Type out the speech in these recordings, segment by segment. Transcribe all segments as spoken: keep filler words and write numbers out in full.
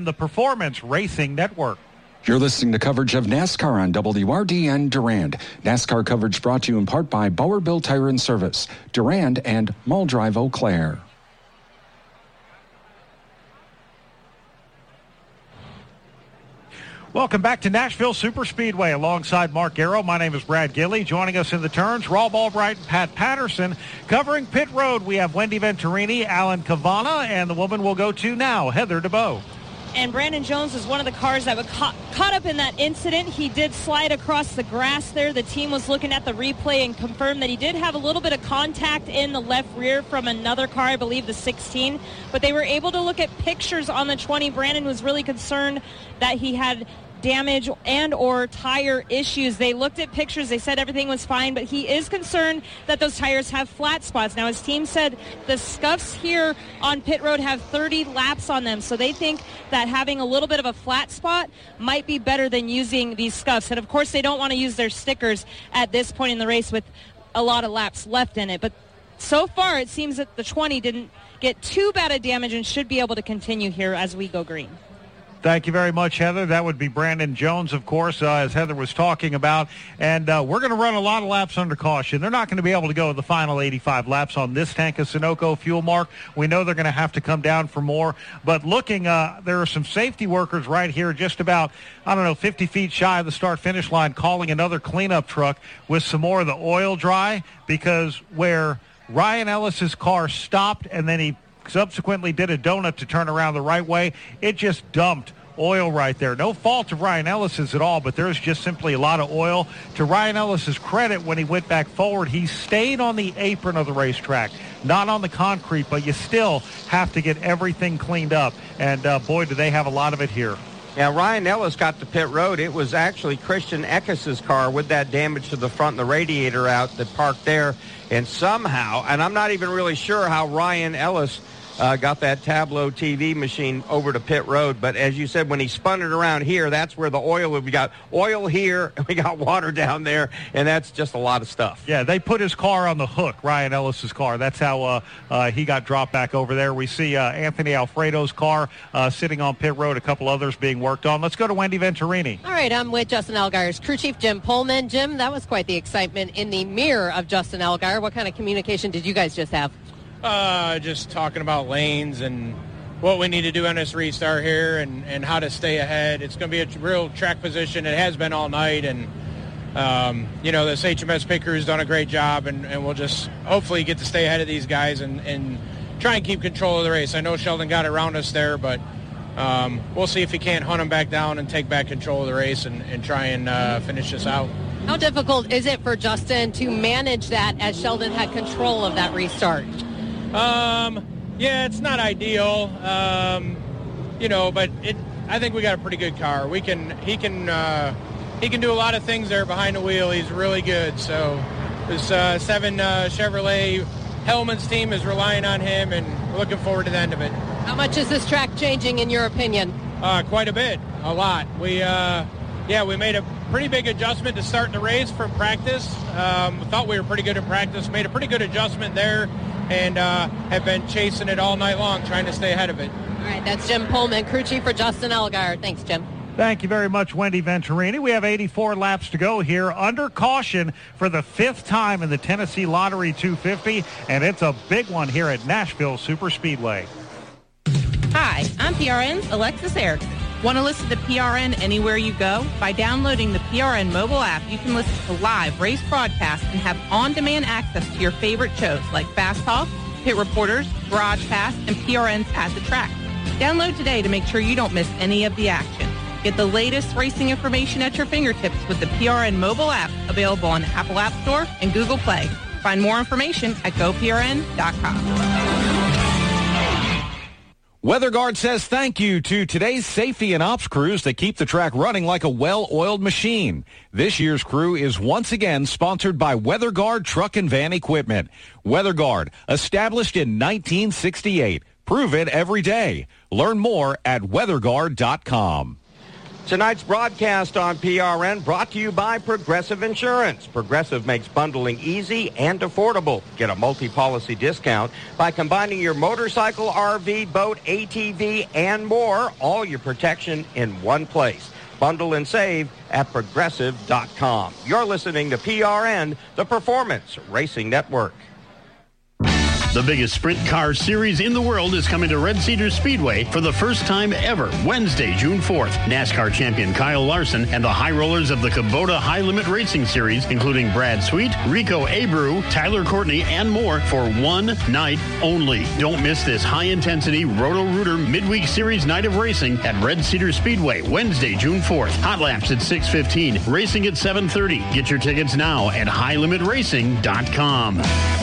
the Performance Racing Network. You're listening to coverage of NASCAR on W R D N Durand. NASCAR coverage brought to you in part by Bauer Bill Tire and Service, Durand, and Mall Drive Eau Claire. Welcome back to Nashville Superspeedway alongside Mark Garrow. My name is Brad Gilley. Joining us in the turns, Rob Albright and Pat Patterson. Covering pit road, we have Wendy Venturini, Alan Cavana, and the woman we'll go to now, Heather DeBow. And Brandon Jones was one of the cars that was caught, caught up in that incident. He did slide across the grass there. The team was looking at the replay and confirmed that he did have a little bit of contact in the left rear from another car, I believe the sixteen. But they were able to look at pictures on the twenty. Brandon was really concerned that he had damage and or tire issues. They looked at pictures. They said everything was fine, but he is concerned that those tires have flat spots. Now, his team said the scuffs here on pit road have thirty laps on them, so they think that having a little bit of a flat spot might be better than using these scuffs. And, of course, they don't want to use their stickers at this point in the race with a lot of laps left in it. But so far, it seems that the twenty didn't get too bad a damage and should be able to continue here as we go green. Thank you very much, Heather. That would be Brandon Jones, of course, uh, as Heather was talking about. And uh, we're going to run a lot of laps under caution. They're not going to be able to go the final eighty-five laps on this tank of Sunoco fuel, Mark. We know they're going to have to come down for more. But looking, uh, there are some safety workers right here just about, I don't know, fifty feet shy of the start-finish line calling another cleanup truck with some more of the oil dry, because where Ryan Ellis's car stopped and then he subsequently did a donut to turn around the right way, it just dumped oil right there. No fault of Ryan Ellis's at all, but there's just simply a lot of oil. To Ryan Ellis's credit, when he went back forward, he stayed on the apron of the racetrack, not on the concrete, but you still have to get everything cleaned up. And uh, boy, do they have a lot of it here. Yeah, Ryan Ellis got to pit road. It was actually Christian Eckes' car with that damage to the front and the radiator out that parked there. And somehow, and I'm not even really sure how Ryan Ellis Uh, got that Tableau T V machine over to pit road. But as you said, when he spun it around here, that's where the oil, we got oil here, and we got water down there, and that's just a lot of stuff. Yeah, they put his car on the hook, Ryan Ellis's car. That's how uh, uh, he got dropped back over there. We see uh, Anthony Alfredo's car uh, sitting on pit road, a couple others being worked on. Let's go to Wendy Venturini. All right, I'm with Justin Allgaier's crew chief, Jim Pullman. Jim, that was quite the excitement in the mirror of Justin Allgaier. What kind of communication did you guys just have? Uh, just talking about lanes and what we need to do on this restart here and, and how to stay ahead. It's going to be a real track position. It has been all night. And, um, you know, this H M S pit crew has done a great job, and, and we'll just hopefully get to stay ahead of these guys and, and try and keep control of the race. I know Sheldon got around us there, but um, we'll see if he can't hunt them back down and take back control of the race and, and try and uh, finish this out. How difficult is it for Justin to manage that as Sheldon had control of that restart? Um, yeah, it's not ideal, um, you know, but it, I think we got a pretty good car. We can, he can, uh, he can do a lot of things there behind the wheel. He's really good. So this, uh, seven, uh, Chevrolet Hellman's team is relying on him, and we're looking forward to the end of it. How much is this track changing in your opinion? Uh, quite a bit, a lot. We, uh, yeah, we made a pretty big adjustment to start the race from practice. Um, thought we were pretty good in practice, made a pretty good adjustment there, and uh, have been chasing it all night long, trying to stay ahead of it. All right, that's Jim Pullman, crew chief for Justin Allgaier. Thanks, Jim. Thank you very much, Wendy Venturini. We have eighty-four laps to go here under caution for the fifth time in the Tennessee Lottery two fifty, and it's a big one here at Nashville Superspeedway. Hi, I'm P R N's Alexis Erickson. Want to listen to P R N anywhere you go? By downloading the P R N mobile app, you can listen to live race broadcasts and have on-demand access to your favorite shows like Fast Talk, Pit Reporters, Garage Pass, and P R N's At the Track. Download today to make sure you don't miss any of the action. Get the latest racing information at your fingertips with the P R N mobile app, available on Apple App Store and Google Play. Find more information at go P R N dot com. WeatherGuard says thank you to today's safety and ops crews that keep the track running like a well-oiled machine. This year's crew is once again sponsored by WeatherGuard Truck and Van Equipment. WeatherGuard, established in nineteen sixty-eight. Prove it every day. Learn more at weather guard dot com. Tonight's broadcast on P R N brought to you by Progressive Insurance. Progressive makes bundling easy and affordable. Get a multi-policy discount by combining your motorcycle, R V, boat, A T V, and more. All your protection in one place. Bundle and save at progressive dot com. You're listening to P R N, the Performance Racing Network. The biggest sprint car series in the world is coming to Red Cedar Speedway for the first time ever, Wednesday, June fourth. NASCAR champion Kyle Larson and the high rollers of the Kubota High Limit Racing Series, including Brad Sweet, Rico Abreu, Tyler Courtney, and more for one night only. Don't miss this high-intensity Roto-Rooter Midweek Series night of racing at Red Cedar Speedway, Wednesday, June fourth. Hot laps at six fifteen, racing at seven thirty. Get your tickets now at high limit racing dot com.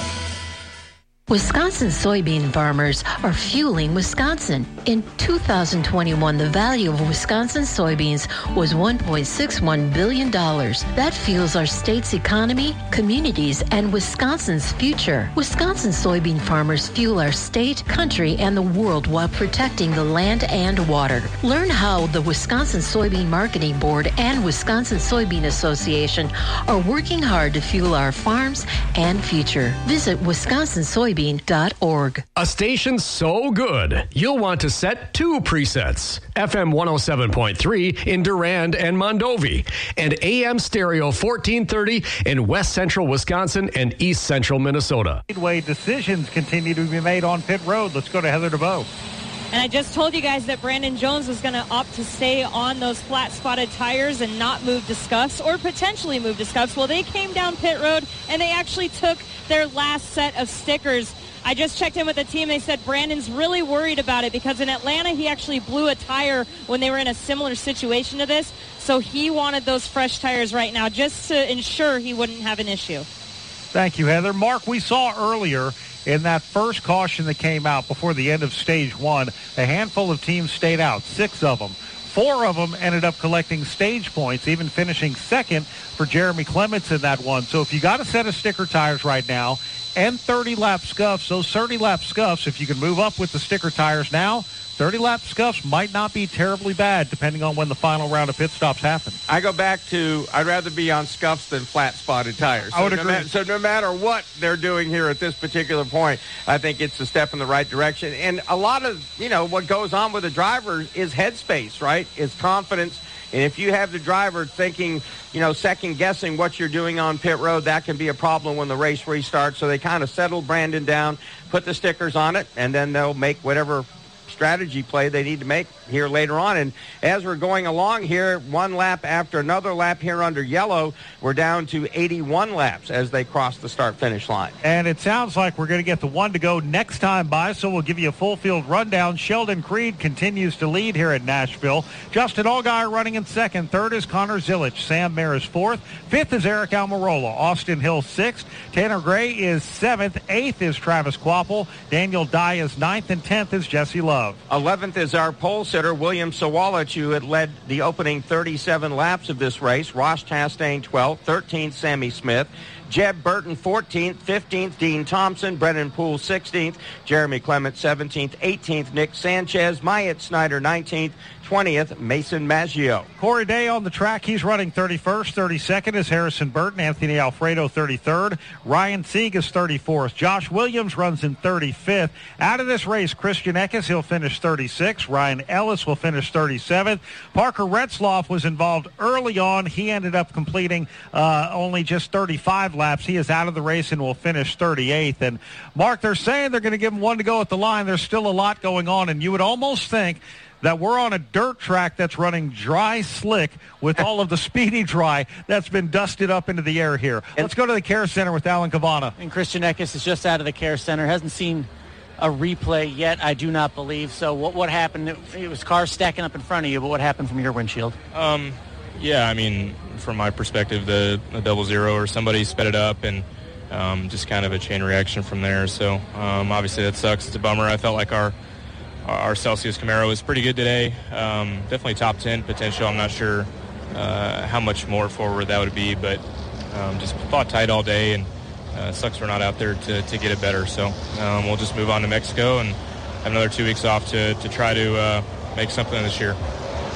Wisconsin soybean farmers are fueling Wisconsin. In two thousand twenty-one, the value of Wisconsin soybeans was one point six one billion dollars. That fuels our state's economy, communities, and Wisconsin's future. Wisconsin soybean farmers fuel our state, country, and the world while protecting the land and water. Learn how the Wisconsin Soybean Marketing Board and Wisconsin Soybean Association are working hard to fuel our farms and future. Visit Wisconsin Soybean dot org. A station so good, you'll want to set two presets. F M one oh seven point three in Durand and Mondovi, and A M stereo fourteen thirty in West Central Wisconsin and East Central Minnesota. Speedway decisions continue to be made on pit road. Let's go to Heather DeVoe. And I just told you guys that Brandon Jones was going to opt to stay on those flat-spotted tires and not move to scuffs or potentially move to scuffs. Well, they came down pit road, and they actually took their last set of stickers. I just checked in with the team. They said Brandon's really worried about it because in Atlanta, he actually blew a tire when they were in a similar situation to this. So he wanted those fresh tires right now just to ensure he wouldn't have an issue. Thank you, Heather. Mark, we saw earlier in that first caution that came out before the end of stage one, a handful of teams stayed out, six of them. Four of them ended up collecting stage points, even finishing second for Jeremy Clements in that one. So if you got a set of sticker tires right now and thirty-lap scuffs, those thirty-lap scuffs, if you can move up with the sticker tires now, thirty-lap scuffs might not be terribly bad depending on when the final round of pit stops happen. I go back to I'd rather be on scuffs than flat-spotted tires. So I would no agree. Ma- so no matter what they're doing here at this particular point, I think it's a step in the right direction. And a lot of, you know, what goes on with the driver is headspace, right? It's confidence. And if you have the driver thinking, you know, second-guessing what you're doing on pit road, that can be a problem when the race restarts. So they kind of settle Brandon down, put the stickers on it, and then they'll make whatever strategy play they need to make here later on. And as we're going along here, one lap after another lap here under yellow, we're down to eighty-one laps as they cross the start-finish line. And it sounds like we're going to get the one to go next time by, so we'll give you a full field rundown. Sheldon Creed continues to lead here at Nashville. Justin Allgaier running in second. Third is Connor Zilic. Sam Mayer is fourth. Fifth is Eric Almirola. Austin Hill sixth. Tanner Gray is seventh. Eighth is Travis Quapple. Daniel Dye is ninth. And tenth is Jesse Love. eleventh is our pole sitter, William Sawalich, who had led the opening thirty-seven laps of this race. Ross Chastain, twelfth. thirteenth, Sammy Smith. Jeb Burton, fourteenth. fifteenth, Dean Thompson. Brennan Poole, sixteenth. Jeremy Clement, seventeenth. eighteenth, Nick Sanchez. Myatt Snyder, nineteenth. twentieth, Mason Maggio. Corey Day on the track. He's running thirty-first. thirty-second is Harrison Burton. Anthony Alfredo, thirty-third. Ryan Sieg is thirty-fourth. Josh Williams runs in thirty-fifth. Out of this race, Christian Eckes, he'll finish thirty-sixth. Ryan Ellis will finish thirty-seventh. Parker Retzloff was involved early on. He ended up completing uh, only just thirty-five laps. He is out of the race and will finish thirty-eighth. And, Mark, they're saying they're going to give him one to go at the line. There's still a lot going on, and you would almost think that we're on a dirt track that's running dry slick with all of the speedy dry that's been dusted up into the air here. Let's go to the Care Center with Alan Cavana. And Christian Eckes is just out of the Care Center. Hasn't seen a replay yet, I do not believe. So what what happened? It, it was cars stacking up in front of you, but what happened from your windshield? Um, yeah, I mean, from my perspective, the, the double zero or somebody sped it up and um, just kind of a chain reaction from there. So um, obviously that sucks. It's a bummer. I felt like our Our Celsius Camaro was pretty good today. Um, definitely top ten potential. I'm not sure uh, how much more forward that would be, but um, just fought tight all day, and uh, sucks we're not out there to, to get it better. So um, we'll just move on to Mexico and have another two weeks off to, to try to uh, make something this year.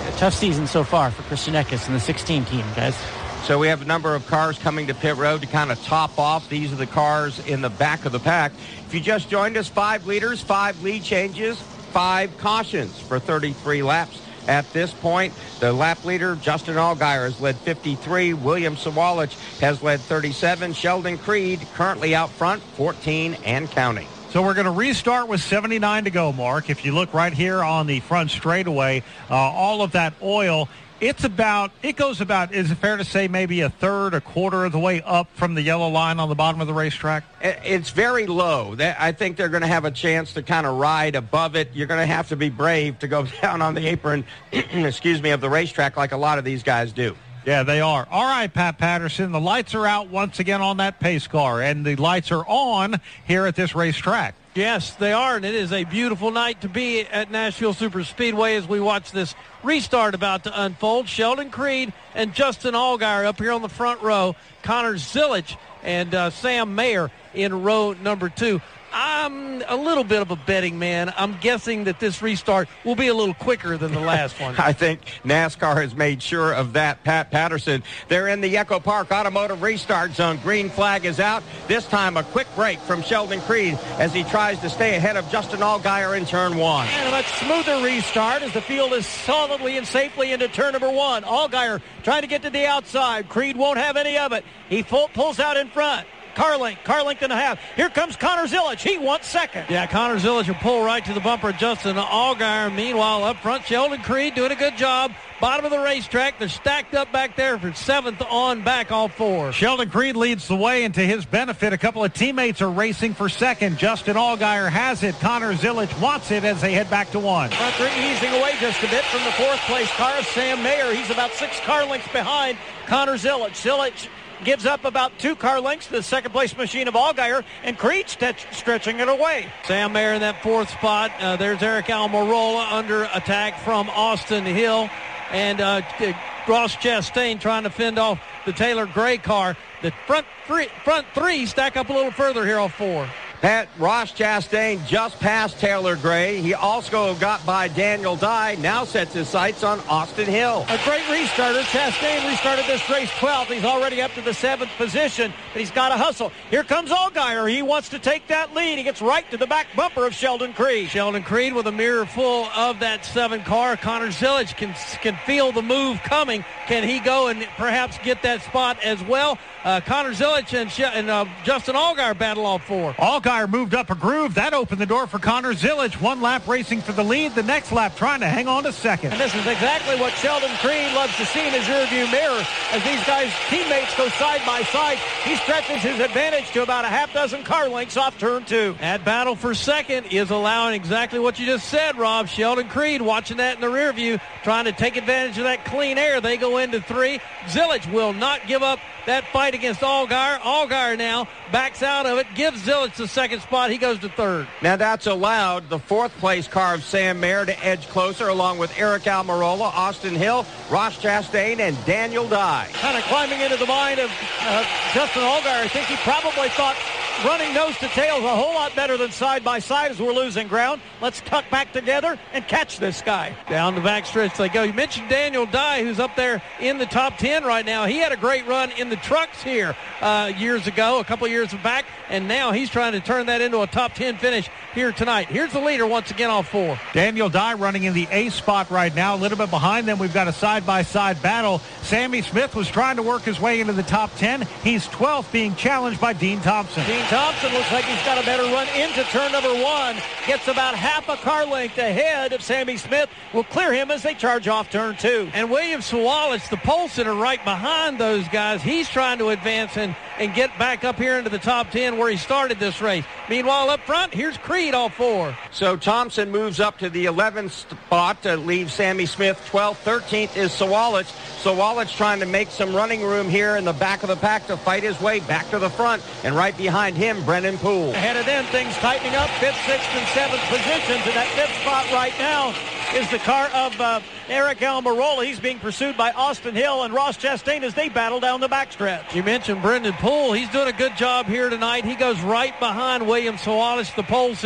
a tough season so far for Christian Eckes and the sixteen team, guys. So we have a number of cars coming to pit road to kind of top off. These are the cars in the back of the pack. If you just joined us, five leaders, five lead changes, five cautions for thirty-three laps. At this point, the lap leader, Justin Allgaier, has led fifty-three. William Sawalich has led thirty-seven. Sheldon Creed currently out front, fourteen and counting. So we're going to restart with seventy-nine to go, Mark. If you look right here on the front straightaway, uh, all of that oil, it's about, it goes about, is it fair to say maybe a third, a quarter of the way up from the yellow line on the bottom of the racetrack? It's very low. I think they're going to have a chance to kind of ride above it. You're going to have to be brave to go down on the apron, excuse me, of the racetrack like a lot of these guys do. Yeah, they are. All right, Pat Patterson, the lights are out once again on that pace car, and the lights are on here at this racetrack. Yes, they are, and it is a beautiful night to be at Nashville Superspeedway as we watch this restart about to unfold. Sheldon Creed and Justin Allgaier up here on the front row. Connor Zilisch and uh, Sam Mayer in row number two. I'm a little bit of a betting man. I'm guessing that this restart will be a little quicker than the last one. I think NASCAR has made sure of that, Pat Patterson. They're in the Echo Park Automotive Restart Zone. Green flag is out. This time a quick break from Sheldon Creed as he tries to stay ahead of Justin Allgaier in turn one. And a much smoother restart as the field is solidly and safely into turn number one. Allgaier trying to get to the outside. Creed won't have any of it. He full, pulls out in front. Car length, car length and a half. Here comes Connor Zilisch. He wants second. Yeah, Connor Zilisch will pull right to the bumper of Justin Allgaier. Meanwhile, up front, Sheldon Creed doing a good job. Bottom of the racetrack. They're stacked up back there for seventh on back, all four. Sheldon Creed leads the way, and to his benefit, a couple of teammates are racing for second. Justin Allgaier has it. Connor Zilisch wants it as they head back to one. Front three easing away just a bit from the fourth place car. Sam Mayer, he's about six car lengths behind Connor Zilisch. Zilisch gives up about two car lengths to the second place machine of Allgaier, and Creed st- stretching it away. Sam Mayer in that fourth spot. Uh, there's Eric Almirola under attack from Austin Hill, and uh, Ross Chastain trying to fend off the Taylor Gray car. The front three, front three stack up a little further here, all four. Pat, Ross Chastain just passed Taylor Gray. He also got by Daniel Dye, now sets his sights on Austin Hill. A great restarter. Chastain restarted this race twelfth. He's already up to the seventh position, but he's got to hustle. Here comes Allgaier. He wants to take that lead. He gets right to the back bumper of Sheldon Creed. Sheldon Creed with a mirror full of that seven car. Connor Zilisch can, can feel the move coming. Can he go and perhaps get that spot as well? Uh, Connor Zilisch and, Sh- and uh, Justin Allgaier battle all four. Allgaier moved up a groove. That opened the door for Connor Zilisch. One lap racing for the lead. The next lap trying to hang on to second. And this is exactly what Sheldon Creed loves to see in his rearview mirror. As these guys' teammates go side by side, he stretches his advantage to about a half dozen car lengths off turn two. That battle for second is allowing exactly what you just said, Rob. Sheldon Creed watching that in the rearview, trying to take advantage of that clean air. They go into three. Zilisch will not give up that fight against Allgaier. Allgaier now backs out of it, gives Zilisch the second spot. He goes to third. Now that's allowed the fourth place car of Sam Mayer to edge closer, along with Eric Almirola, Austin Hill, Ross Chastain, and Daniel Dye. Kind of climbing into the mind of uh, Justin Allgaier. I think he probably thought running nose to tail is a whole lot better than side by side as we're losing ground. Let's tuck back together and catch this guy. Down the backstretch they go. You mentioned Daniel Dye, who's up there in the top ten right now. He had a great run in the trucks here uh, years ago, a couple years back, and now he's trying to turn that into a top ten finish here tonight. Here's the leader once again, all four. Daniel Dye running in the A spot right now. A little bit behind them, we've got a side-by-side battle. Sammy Smith was trying to work his way into the top ten. He's twelfth, being challenged by Dean Thompson. Dean Thompson looks like he's got a better run into turn number one. Gets about half a car length ahead of Sammy Smith. Will clear him as they charge off turn two. And William Sawalich, the pole sitter right behind those guys, he's trying to advance and, and get back up here into the top ten where he started this race. Meanwhile, up front, here's Creed, all four. So Thompson moves up to the eleventh spot to leave Sammy Smith twelfth. thirteenth is Sawalich. Sawalich trying to make some running room here in the back of the pack to fight his way back to the front. And right behind him, Brendan Poole. Ahead of them, things tightening up. Fifth, sixth, and seventh positions. And that fifth spot right now is the car of uh, Eric Almirola. He's being pursued by Austin Hill and Ross Chastain as they battle down the backstretch. You mentioned Brendan Poole. He's doing a good job here tonight. He goes right behind William Sawalich, the pole sitter.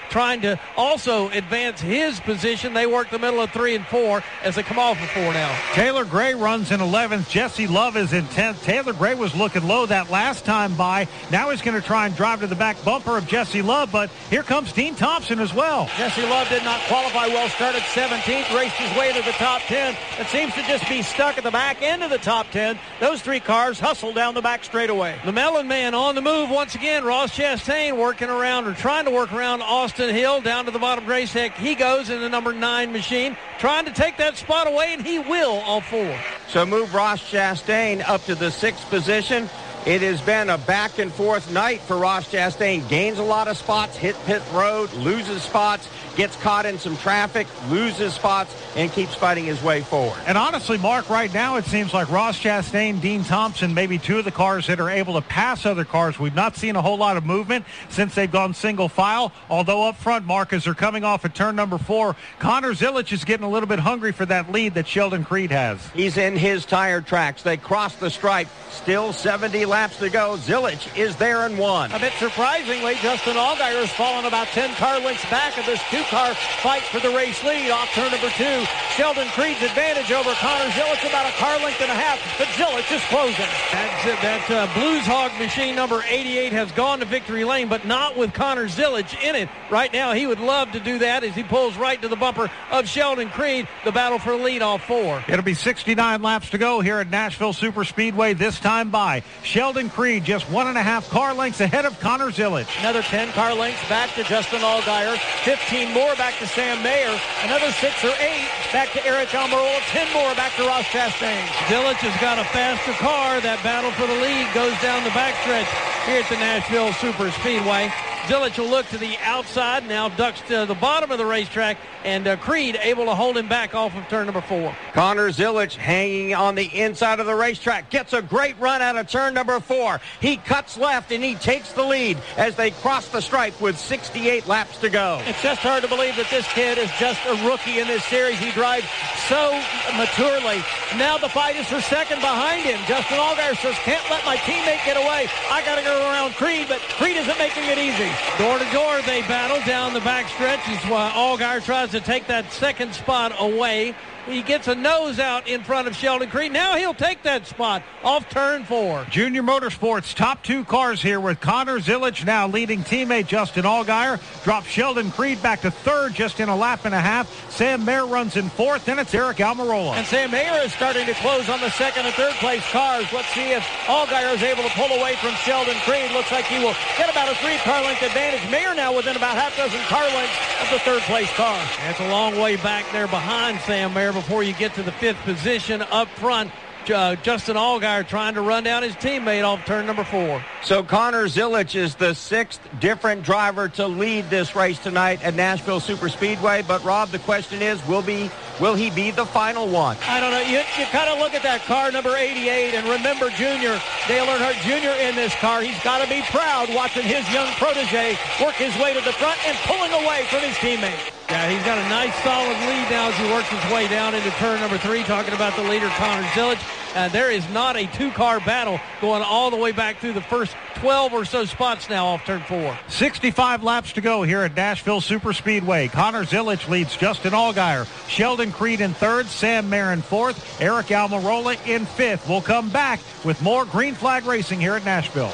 trying to also advance his position. They work the middle of three and four as they come off of four now. Taylor Gray runs in eleventh. Jesse Love is in tenth. Taylor Gray was looking low that last time by. Now he's going to try and drive to the back bumper of Jesse Love, but here comes Dean Thompson as well. Jesse Love did not qualify well, started seventeenth, raced his way to the top ten. It seems to just be stuck at the back end of the top ten. Those three cars hustle down the back straightaway. The Mellon man on the move once again. Ross Chastain working around or trying to work around Austin Hill down to the bottom of the race heck. He goes in the number nine machine, trying to take that spot away, and he will all four. So move Ross Chastain up to the sixth position. It has been a back and forth night for Ross Chastain. Gains a lot of spots, hit pit road, loses spots, gets caught in some traffic, loses spots, and keeps fighting his way forward. And honestly, Mark, right now it seems like Ross Chastain, Dean Thompson, maybe two of the cars that are able to pass other cars. We've not seen a whole lot of movement since they've gone single file, although up front, Mark, as they're coming off at turn number four, Connor Zilic is getting a little bit hungry for that lead that Sheldon Creed has. He's in his tire tracks. They cross the stripe. Still seventy laps to go. Zilic is there in one. A bit surprisingly, Justin Allgaier has fallen about ten car lengths back of this two-car fight for the race lead off turn number two. Sheldon Creed's advantage over Connor Zilic about a car length and a half, but Zilic is closing. That's it. That uh, Blues Hog machine number eighty-eight has gone to victory lane, but not with Connor Zilic in it. Right now, he would love to do that as he pulls right to the bumper of Sheldon Creed. The battle for the lead off four. It'll be sixty-nine laps to go here at Nashville Superspeedway this time by. Sheldon Creed just one and a half car lengths ahead of Connor Zilic. Another ten car lengths back to Justin Allgaier. fifteen more back to Sam Mayer. Another six or eight back to Eric Almirola. ten more back to Ross Chastain. Zilic has got a faster car. That battle for the lead goes down the backstretch here at the Nashville Superspeedway. Zilic will look to the outside, now ducks to the bottom of the racetrack, and uh, Creed able to hold him back off of turn number four. Connor Zilic hanging on the inside of the racetrack, gets a great run out of turn number four. He cuts left and he takes the lead as they cross the stripe with sixty-eight laps to go. It's just hard to believe that this kid is just a rookie in this series. He drives so maturely. Now the fight is for second behind him. Justin Allgaier says, can't let my teammate get away. I got to go around Creed, but Creed isn't making it easy. Door to door, they battle down the backstretch. It's why Allgaier tries to take that second spot away. He gets a nose out in front of Sheldon Creed. Now he'll take that spot off turn four. Junior Motorsports top two cars here with Connor Zilic now leading teammate Justin Allgaier. Drops Sheldon Creed back to third just in a lap and a half. Sam Mayer runs in fourth. Then it's Eric Almirola. And Sam Mayer is starting to close on the second and third place cars. Let's see if Allgaier is able to pull away from Sheldon Creed. Looks like he will get about a three car length advantage. Mayer now within about half dozen car lengths of the third place car. That's a long way back there behind Sam Mayer before you get to the fifth position up front. Uh, Justin Allgaier trying to run down his teammate off turn number four. So Connor Zilic is the sixth different driver to lead this race tonight at Nashville Superspeedway. But Rob, the question is, will be will he be the final one? I don't know. You, you kind of look at that car number eighty-eight and remember Junior, Dale Earnhardt Junior in this car. He's got to be proud watching his young protege work his way to the front and pulling away from his teammate. Yeah, he's got a nice solid lead now as he works his way down into turn number three, talking about the leader, Connor Zilic. Uh, there is not a two-car battle going all the way back through the first twelve or so spots now off turn four. sixty-five laps to go here at Nashville Superspeedway. Connor Zilic leads Justin Allgaier. Sheldon Creed in third, Sam Mayer in fourth, Eric Almirola in fifth. We'll come back with more Green Flag Racing here at Nashville.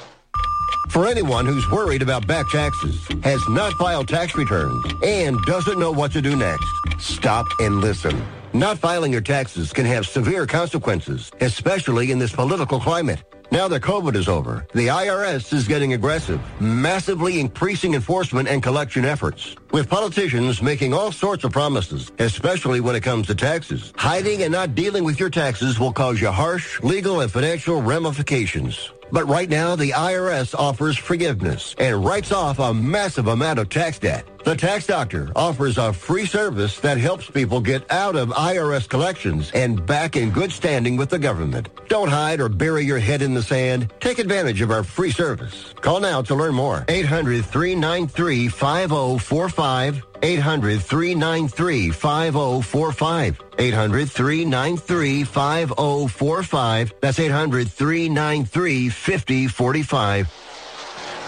For anyone who's worried about back taxes, has not filed tax returns, and doesn't know what to do next, stop and listen. Not filing your taxes can have severe consequences, especially in this political climate. Now that COVID is over, the I R S is getting aggressive, massively increasing enforcement and collection efforts. With politicians making all sorts of promises, especially when it comes to taxes, hiding and not dealing with your taxes will cause you harsh legal and financial ramifications. But right now, the I R S offers forgiveness and writes off a massive amount of tax debt. The Tax Doctor offers a free service that helps people get out of I R S collections and back in good standing with the government. Don't hide or bury your head in the sand. Take advantage of our free service. Call now to learn more. eight hundred, three nine three, five oh four five. eight hundred, three nine three, five oh four five. eight hundred, three nine three, five oh four five. That's eight hundred, three nine three, five oh four five.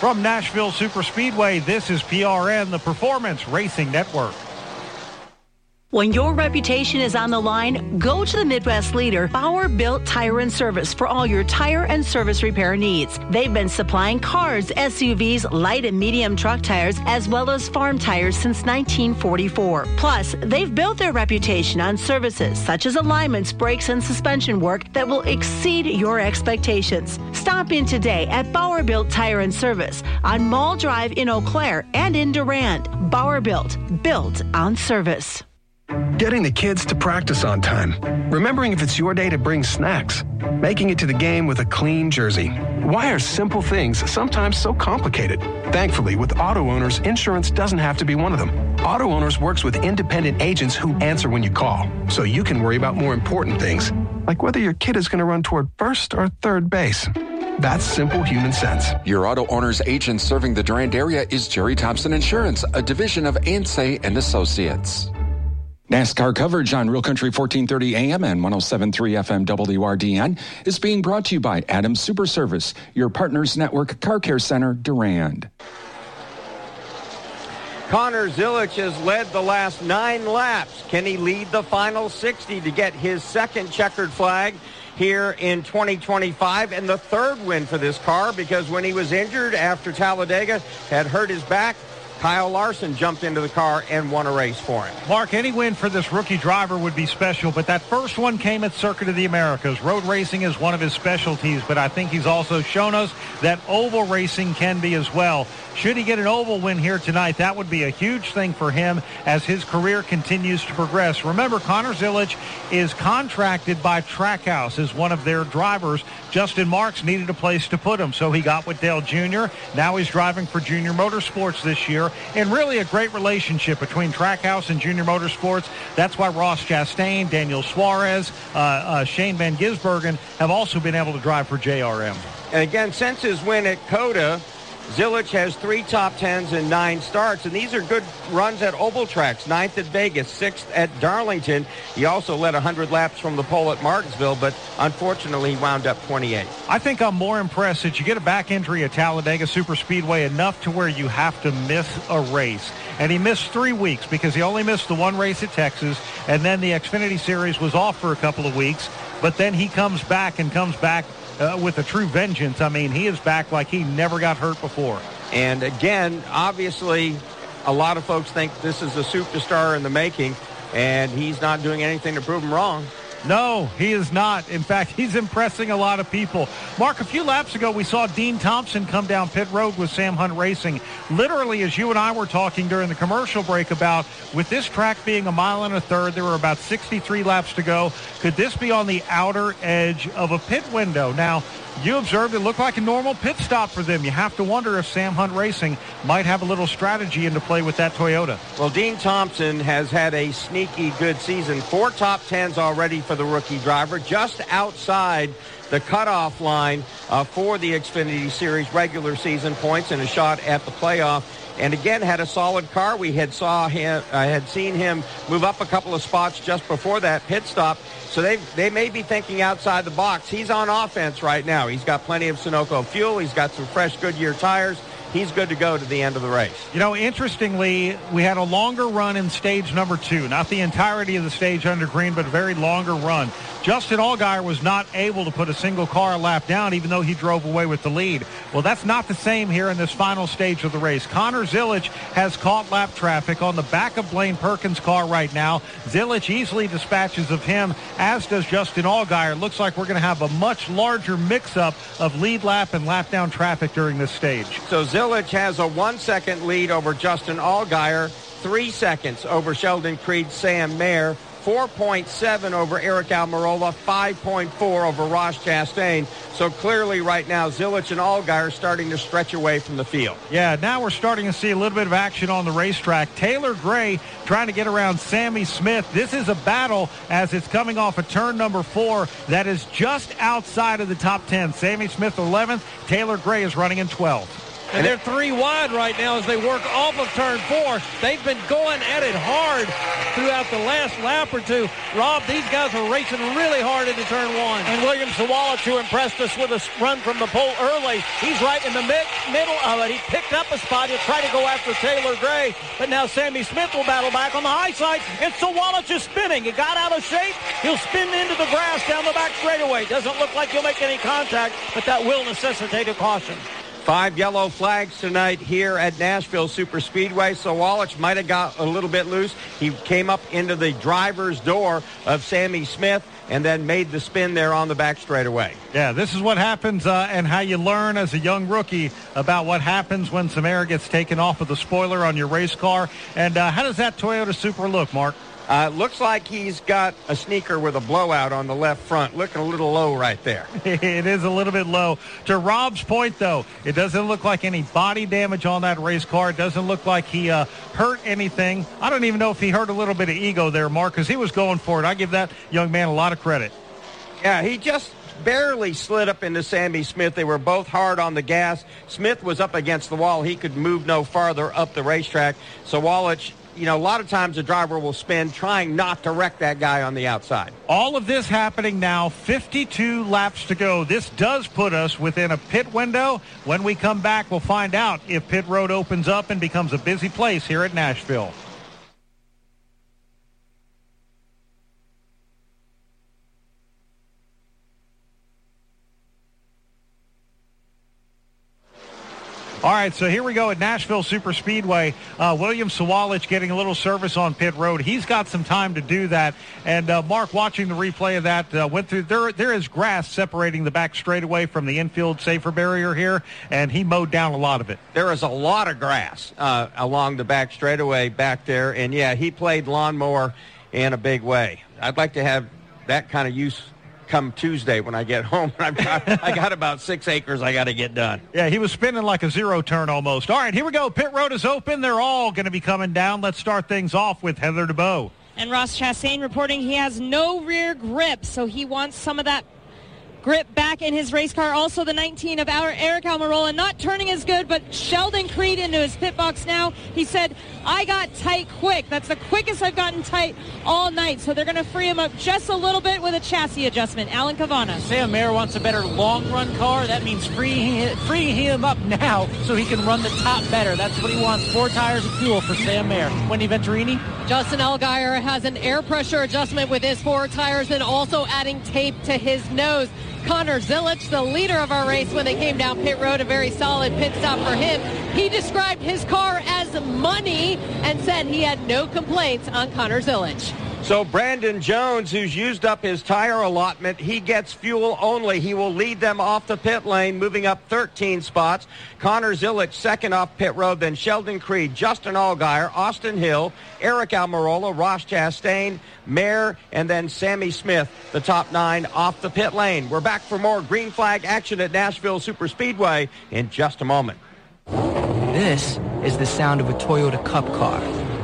From Nashville Superspeedway, this is P R N, the Performance Racing Network. When your reputation is on the line, go to the Midwest leader, Bauer Built Tire and Service, for all your tire and service repair needs. They've been supplying cars, S U Vs, light and medium truck tires, as well as farm tires since nineteen forty-four. Plus, they've built their reputation on services such as alignments, brakes, and suspension work that will exceed your expectations. Stop in today at Bauer Built Tire and Service on Mall Drive in Eau Claire and in Durand. Bauer Built, built on service. Getting the kids to practice on time. Remembering if it's your day to bring snacks. Making it to the game with a clean jersey. Why are simple things sometimes so complicated? Thankfully, with Auto Owners, insurance doesn't have to be one of them. Auto Owners works with independent agents who answer when you call, so you can worry about more important things, like whether your kid is going to run toward first or third base. That's simple human sense. Your Auto Owners agent serving the Durand area is Jerry Thompson Insurance, a division of Ansay and Associates. NASCAR coverage on Real Country fourteen thirty A M and one oh seven point three F M W R D N is being brought to you by Adams Super Service, your partners network car care center, Durand. Connor Zilisch has led the last nine laps. Can he lead the final sixty to get his second checkered flag here in twenty twenty-five and the third win for this car? Because when he was injured after Talladega, had hurt his back, Kyle Larson jumped into the car and won a race for him. Mark, any win for this rookie driver would be special, but that first one came at Circuit of the Americas. Road racing is one of his specialties, but I think he's also shown us that oval racing can be as well. Should he get an oval win here tonight, that would be a huge thing for him as his career continues to progress. Remember, Connor Zilisch is contracted by Trackhouse as one of their drivers. Justin Marks needed a place to put him, so he got with Dale Junior Now he's driving for Junior Motorsports this year, and really a great relationship between Trackhouse and Junior Motorsports. That's why Ross Chastain, Daniel Suarez, uh, uh, Shane Van Gisbergen have also been able to drive for J R M. And again, since his win at COTA, Zilisch has three top tens and nine starts, and these are good runs at oval tracks. Ninth at Vegas, sixth at Darlington. He also led one hundred laps from the pole at Martinsville, but unfortunately he wound up twenty-eighth. I think I'm more impressed that you get a back injury at Talladega Superspeedway enough to where you have to miss a race. And he missed three weeks because he only missed the one race at Texas, and then the Xfinity Series was off for a couple of weeks. But then he comes back and comes back Uh, with a true vengeance. I mean, he is back like he never got hurt before. And again, obviously, a lot of folks think this is a superstar in the making, and he's not doing anything to prove them wrong. No, he is not. In fact, he's impressing a lot of people. Mark, a few laps ago, we saw Dean Thompson come down pit road with Sam Hunt Racing. Literally, as you and I were talking during the commercial break about, with this track being a mile and a third, there were about sixty-three laps to go. Could this be on the outer edge of a pit window? Now, you observed it looked like a normal pit stop for them. You have to wonder if Sam Hunt Racing might have a little strategy into play with that Toyota. Well, Dean Thompson has had a sneaky good season. Four top tens already for the rookie driver, just outside the cutoff line uh, for the Xfinity Series regular season points and a shot at the playoff. And again, had a solid car. We had saw him, I uh, had seen him move up a couple of spots just before that pit stop. So they they may be thinking outside the box. He's on offense right now. He's got plenty of Sunoco fuel. He's got some fresh Goodyear tires. He's good to go to the end of the race. You know, interestingly, we had a longer run in stage number two. Not the entirety of the stage under green, but a very longer run. Justin Allgaier was not able to put a single car lap down, even though he drove away with the lead. Well, that's not the same here in this final stage of the race. Connor Zilisch has caught lap traffic on the back of Blaine Perkins' car right now. Zilisch easily dispatches of him, as does Justin Allgaier. Looks like we're going to have a much larger mix-up of lead lap and lap down traffic during this stage. So Zilisch has a one-second lead over Justin Allgaier, three seconds over Sheldon Creed, Sam Mayer, four point seven over Eric Almirola, five point four over Ross Chastain. So clearly right now, Zilisch and Allgaier starting to stretch away from the field. Yeah, now we're starting to see a little bit of action on the racetrack. Taylor Gray trying to get around Sammy Smith. This is a battle as it's coming off of turn number four that is just outside of the top ten. Sammy Smith eleventh, Taylor Gray is running in twelfth. And they're three wide right now as they work off of turn four. They've been going at it hard throughout the last lap or two. Rob, these guys are racing really hard into turn one. And William Sawalich, who impressed us with a run from the pole early, he's right in the mid- middle of it. He picked up a spot. He'll try to go after Taylor Gray. But now Sammy Smith will battle back on the high side. And Sawalich is spinning. He got out of shape. He'll spin into the grass down the back straightaway. Doesn't look like he'll make any contact, but that will necessitate a caution. Five yellow flags tonight here at Nashville Superspeedway. So Walich might have got a little bit loose. He came up into the driver's door of Sammy Smith and then made the spin there on the back straightaway. Yeah, this is what happens uh, and how you learn as a young rookie about what happens when some air gets taken off of the spoiler on your race car. And uh, how does that Toyota Supra look, Mark? Uh, looks like he's got a sneaker with a blowout on the left front. Looking a little low right there. It is a little bit low. To Rob's point, though, it doesn't look like any body damage on that race car. It doesn't look like he uh, hurt anything. I don't even know if he hurt a little bit of ego there, Mark, because he was going for it. I give that young man a lot of credit. Yeah, he just barely slid up into Sammy Smith. They were both hard on the gas. Smith was up against the wall. He could move no farther up the racetrack. So Walich, you know, a lot of times the driver will spin trying not to wreck that guy on the outside. All of this happening now, fifty-two laps to go. This does put us within a pit window. When we come back, we'll find out if pit road opens up and becomes a busy place here at Nashville. All right, so here we go at Nashville Superspeedway. Uh, William Sawalich getting a little service on pit road. He's got some time to do that. And, uh, Mark, watching the replay of that, uh, went through, there, there is grass separating the back straightaway from the infield safer barrier here, and he mowed down a lot of it. There is a lot of grass uh, along the back straightaway back there, and, yeah, he played lawnmower in a big way. I'd like to have that kind of use come Tuesday when I get home. I've got, I got about six acres I got to get done. Yeah, he was spinning like a zero turn almost. All right, here we go. Pit road is open. They're all going to be coming down. Let's start things off with Heather DeBow. And Ross Chastain reporting he has no rear grip, so he wants some of that grip back in his race car. Also the nineteen of our Eric Almirola not turning as good, but Sheldon Creed into his pit box now. He said, I got tight quick. That's the quickest I've gotten tight all night. So they're going to free him up just a little bit with a chassis adjustment. Alan Cavana. Sam Mayer wants a better long-run car. That means freeing, freeing him up now so he can run the top better. That's what he wants. Four tires of fuel for Sam Mayer. Wendy Venturini. Justin Allgaier has an air pressure adjustment with his four tires and also adding tape to his nose. Connor Zilic, the leader of our race when they came down pit road, a very solid pit stop for him. He described his car as money and said he had no complaints on Connor Zilic. So Brandon Jones, who's used up his tire allotment, he gets fuel only. He will lead them off the pit lane, moving up thirteen spots. Connor Zilic second off pit road, then Sheldon Creed, Justin Allgaier, Austin Hill, Eric Almirola, Ross Chastain, Mayer, and then Sammy Smith, the top nine off the pit lane. We're back for more green flag action at Nashville Superspeedway in just a moment. This is the sound of a Toyota Cup car.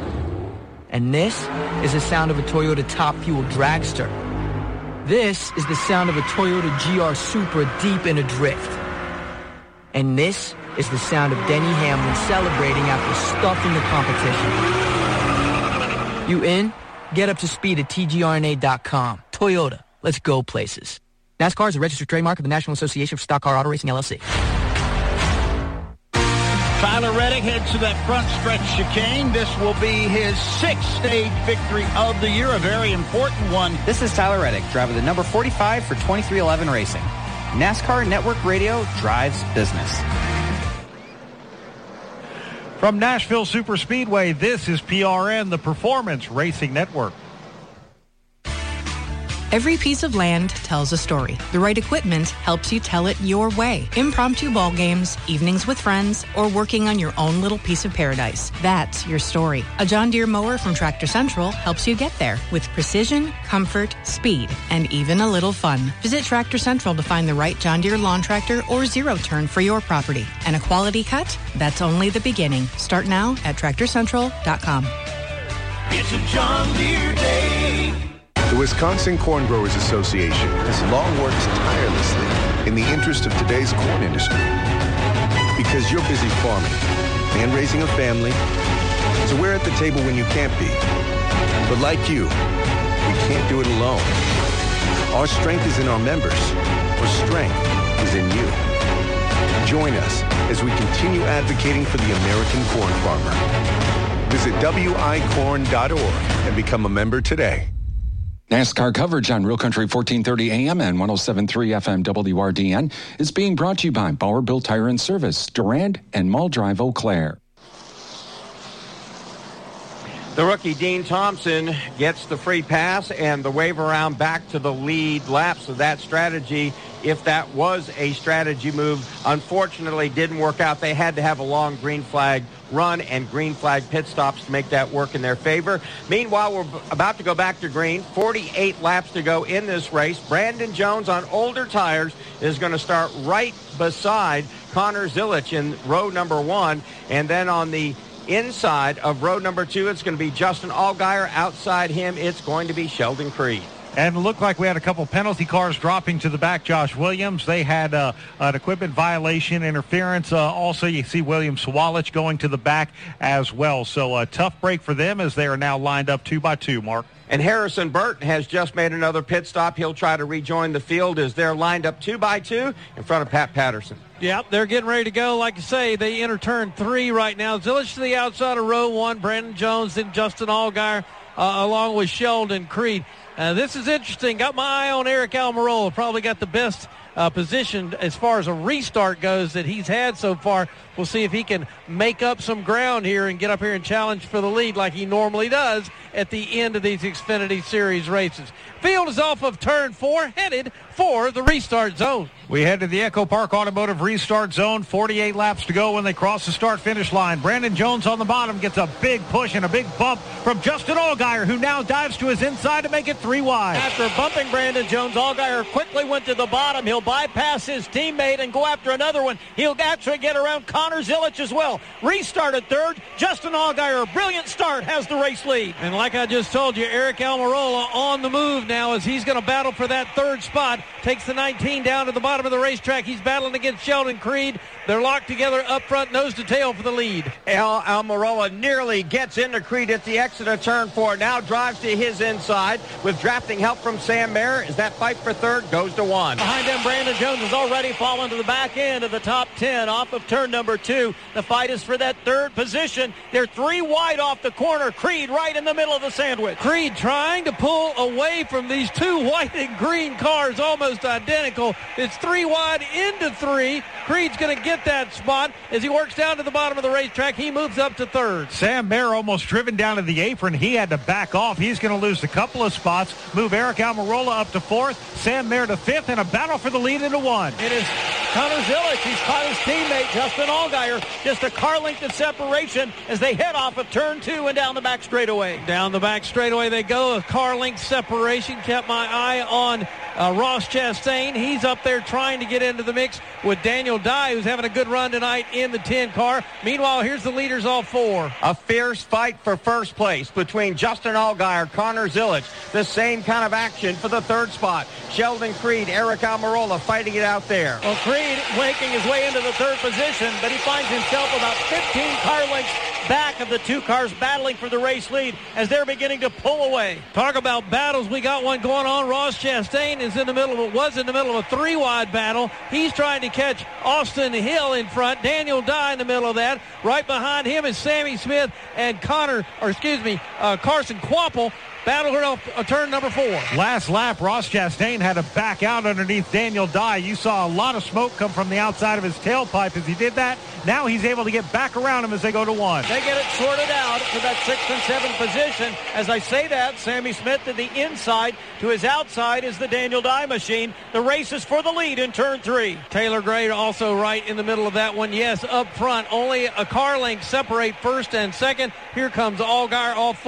And this is the sound of a Toyota Top Fuel dragster. This is the sound of a Toyota G R Supra deep in a drift. And this is the sound of Denny Hamlin celebrating after stuffing the competition. You in? Get up to speed at T G R N A dot com. Toyota, let's go places. NASCAR is a registered trademark of the National Association for Stock Car Auto Racing, L L C. Tyler Reddick heads to that front stretch chicane. This will be his sixth stage victory of the year, a very important one. This is Tyler Reddick, driver the number forty-five for twenty-three eleven Racing. NASCAR Network Radio drives business. From Nashville Superspeedway, this is P R N, the Performance Racing Network. Every piece of land tells a story. The right equipment helps you tell it your way. Impromptu ball games, evenings with friends, or working on your own little piece of paradise. That's your story. A John Deere mower from Tractor Central helps you get there with precision, comfort, speed, and even a little fun. Visit Tractor Central to find the right John Deere lawn tractor or zero turn for your property. And a quality cut? That's only the beginning. Start now at tractor central dot com. It's a John Deere day. The Wisconsin Corn Growers Association has long worked tirelessly in the interest of today's corn industry. because you're busy farming and raising a family, so we're at the table when you can't be. But like you, we can't do it alone. Our strength is in our members. Our strength is in you. Join us as we continue advocating for the American corn farmer. Visit W I corn dot org and become a member today. NASCAR coverage on Real Country fourteen thirty A M and one oh seven point three F M W R D N is being brought to you by Bauer Built Tire and Service, Durand and Mull Drive, Eau Claire. The rookie Dean Thompson gets the free pass and the wave around back to the lead lap. So that strategy, if that was a strategy move, unfortunately didn't work out. They had to have a long green flag run and green flag pit stops to make that work in their favor. Meanwhile, we're about to go back to green. forty-eight laps to go in this race. Brandon Jones on older tires is going to start right beside Connor Zilisch in row number one. And then on the inside of row number two, it's going to be Justin Allgaier. Outside him, it's going to be Sheldon Creed. And it looked like we had a couple penalty cars dropping to the back. Josh Williams, they had uh, an equipment violation, interference. Uh, also, you see William Sawalich going to the back as well. So a tough break for them as they are now lined up two by two, Mark. And Harrison Burton has just made another pit stop. He'll try to rejoin the field as they're lined up two by two in front of Pat Patterson. Yep, they're getting ready to go. Like I say, they enter turn three right now. Zilisch to the outside of row one. Brandon Jones, then Justin Allgaier, uh, along with Sheldon Creed. Uh, this is interesting. Got my eye on Eric Almirola. Probably got the best uh, position as far as a restart goes that he's had so far. We'll see if he can make up some ground here and get up here and challenge for the lead like he normally does at the end of these Xfinity Series races. Field is off of turn four, headed for the restart zone. We head to the Echo Park Automotive restart zone. forty-eight laps to go when they cross the start-finish line. Brandon Jones on the bottom gets a big push and a big bump from Justin Allgaier, who now dives to his inside to make it three wide. After bumping Brandon Jones, Allgaier quickly went to the bottom. He'll bypass his teammate and go after another one. He'll actually get around Connor Zilisch as well. Restart at third. Justin Allgaier, brilliant start, has the race lead. And like I just told you, Eric Almirola on the move now as he's going to battle for that third spot. Takes the nineteen down to the bottom of the racetrack. He's battling against Sheldon Creed. They're locked together up front, nose to tail for the lead. Al Almirola nearly gets into Creed at the exit of turn four. Now drives to his inside with drafting help from Sam Mayer. As that fight for third goes to one. Behind them, Brandon Jones has already fallen to the back end of the top ten off of turn number two. The fight is for that third position. They're three wide off the corner. Creed right in the middle of the sandwich. Creed trying to pull away from these two white and green cars, almost identical. It's three wide into three. Creed's going to get that spot as he works down to the bottom of the racetrack. He moves up to third. Sam Mayer almost driven down to the apron. He had to back off. He's going to lose a couple of spots. Move Eric Almirola up to fourth. Sam Mayer to fifth, and a battle for the lead into one. It is Connor Zilisch. He's caught his teammate Justin Allgaier. Just a car length of separation as they head off of turn two and down the back straightaway. Down the back straightaway they go. A car length separation. Kept my eye on uh, Ross Chastain. He's up there trying to get into the mix with Daniel Dye, who's having a good run tonight in the ten car. Meanwhile, here's the leaders all four. A fierce fight for first place between Justin Allgaier, Connor Zilisch. The same kind of action for the third spot. Sheldon Creed, Eric Almirola fighting it out there. Well, Creed making his way into the third position, but he finds himself about fifteen car lengths back of the two cars battling for the race lead as they're beginning to pull away. Talk about battles. We got one going on. Ross Chastain is in the middle of, was in the middle of a three-wide battle. He's trying to catch Austin Hill in front. Daniel Dye in the middle of that. Right behind him is Sammy Smith and Connor, or excuse me, uh, Carson Kvapil. Battle her off uh, turn number four. Last lap, Ross Chastain had to back out underneath Daniel Dye. You saw a lot of smoke come from the outside of his tailpipe as he did that. Now he's able to get back around him as they go to one. They get it sorted out for that sixth and seventh position. As I say that, Sammy Smith to the inside. To his outside is the Daniel Dye machine. The race is for the lead in turn three. Taylor Gray also right in the middle of that one. Yes, up front. Only a car length separate first and second. Here comes Allgaier off four.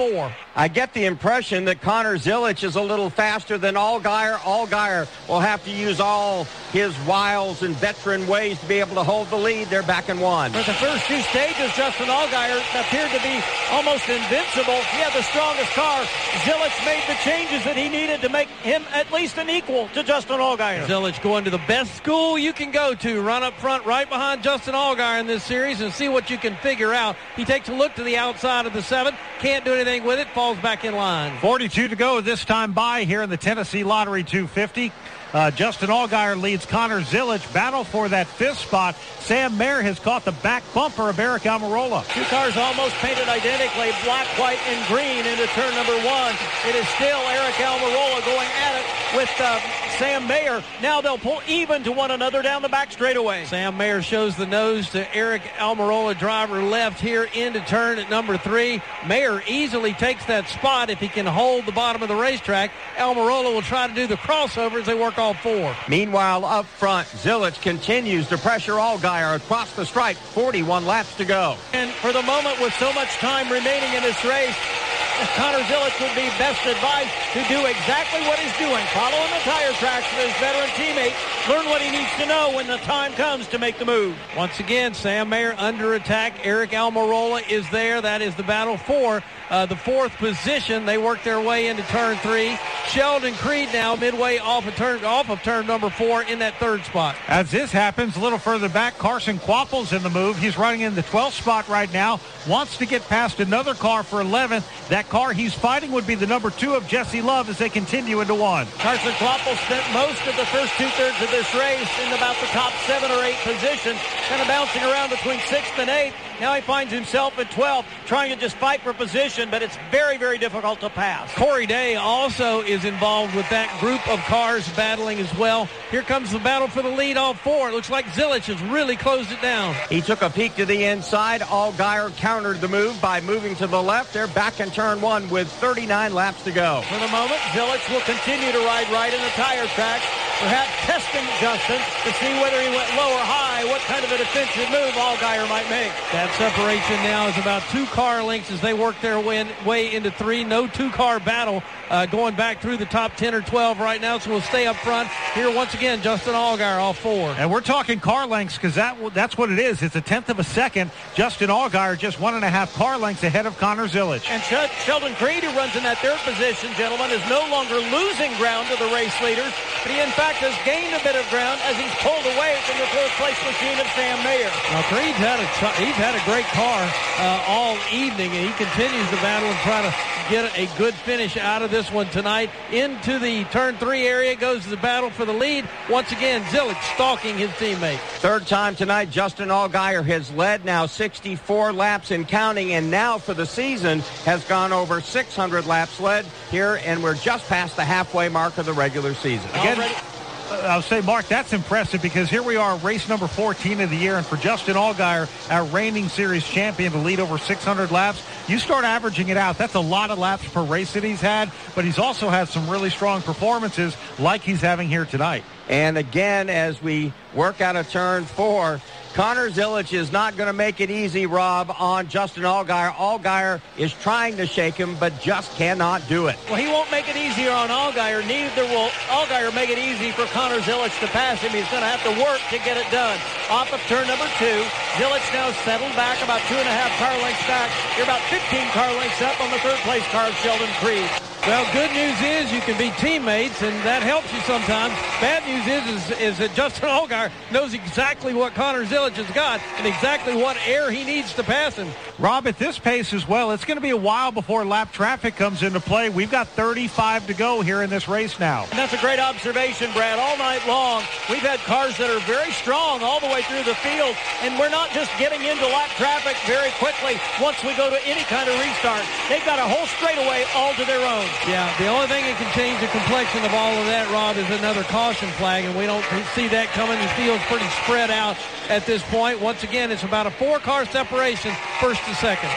I get the impression that Connor Zilic is a little faster than Allgaier. Allgaier will have to use all his wiles and veteran ways to be able to hold the lead. They're back in one. For the first two stages, Justin Allgaier appeared to be almost invincible. He had the strongest car. Zilic made the changes that he needed to make him at least an equal to Justin Allgaier. Zilic going to the best school you can go to. Run up front right behind Justin Allgaier in this series and see what you can figure out. He takes a look to the outside of the seven. Can't do anything with it. Falls back in line. forty-two to go this time by here in the Tennessee Lottery two fifty. Uh, Justin Allgaier leads Connor Zilic. Battle for that fifth spot. Sam Mayer has caught the back bumper of Eric Almirola. Two cars almost painted identically, black, white, and green into turn number one. It is still Eric Almirola going at it with uh, Sam Mayer. Now they'll pull even to one another down the back straightaway. Sam Mayer shows the nose to Eric Almirola, driver left here into turn at number three. Mayer easily takes that spot if he can hold the bottom of the racetrack. Almirola will try to do the crossover as they work all four. Meanwhile, up front, Zilic continues to pressure Allgaier across the stripe. forty-one laps to go. And for the moment, with so much time remaining in this race, Connor Zilic would be best advised to do exactly what he's doing. Following the tire tracks of his veteran teammate. Learn what he needs to know when the time comes to make the move. Once again, Sam Mayer under attack. Eric Almirola is there. That is the battle for uh, the fourth position. They work their way into turn three. Sheldon Creed now midway off of turn off of turn number four in that third spot. As this happens, a little further back, Carson Quapple's in the move. He's running in the twelfth spot right now. Wants to get past another car for eleventh. That car he's fighting would be the number two of Jesse Love as they continue into one. Carson Quapple spent most of the first two-thirds of this race in about the top seven or eight positions, kind of bouncing around between sixth and eighth. Now he finds himself at twelfth, trying to just fight for position, but it's very, very difficult to pass. Corey Day also is involved with that group of cars battling as well. Here comes the battle for the lead, all four. It looks like Zilic has really closed it down. He took a peek to the inside. Allgaier countered the move by moving to the left. They're back in turn one with thirty-nine laps to go. For the moment, Zilic will continue to ride right in the tire tracks, perhaps testing Justin to see whether he went low or high, what kind of a defensive move Allgaier might make. That separation now is about two car lengths as they work their way, way into three. No two-car battle uh, going back through the top ten or twelve right now, so we'll stay up front. Here once again, Justin Allgaier, all four. And we're talking car lengths because that, that's what it is. It's a tenth of a second. Justin Allgaier just one and a half car lengths ahead of Connor Zilic. And Sheldon Creed, who runs in that third position, gentlemen, is no longer losing ground to the race leaders, but he in fact has gained a bit of ground as he's pulled away from the fourth place machine of Sam Mayer. Now Creed's had a t- he's had a great car uh, all evening, and he continues to battle and try to get a good finish out of this one tonight. Into the turn three area goes the battle for the lead. Once again, Zilic stalking his teammate. Third time tonight, Justin Allgaier has led now sixty-four laps and counting, and now for the season has gone over six hundred laps led here, and we're just past the halfway mark of the regular season. Again, I'll say, Mark, that's impressive because here we are, race number fourteen of the year, and for Justin Allgaier, our reigning series champion, to lead over six hundred laps, you start averaging it out. That's a lot of laps per race that he's had, but he's also had some really strong performances like he's having here tonight. And again, as we work out of turn four, Connor Zilic is not going to make it easy, Rob, on Justin Allgaier. Allgaier is trying to shake him, but just cannot do it. Well, he won't make it easier on Allgaier. Neither will Allgaier make it easy for Connor Zilic to pass him. He's going to have to work to get it done. Off of turn number two, Zilic now settled back about two and a half car lengths back. You're about fifteen car lengths up on the third place car of Sheldon Creed. Well, good news is you can be teammates, and that helps you sometimes. Bad news is, is, is that Justin Allgaier knows exactly what Connor Zilic has got and exactly what air he needs to pass him. Rob, at this pace as well, it's going to be a while before lap traffic comes into play. We've got thirty-five to go here in this race now. And that's a great observation, Brad. All night long, we've had cars that are very strong all the way through the field, and we're not just getting into lap traffic very quickly once we go to any kind of restart. They've got a whole straightaway all to their own. Yeah, the only thing that can change the complexion of all of that, Rob, is another caution flag, and we don't see that coming. The field's pretty spread out at this point. Once again, it's about a four-car separation, first to second.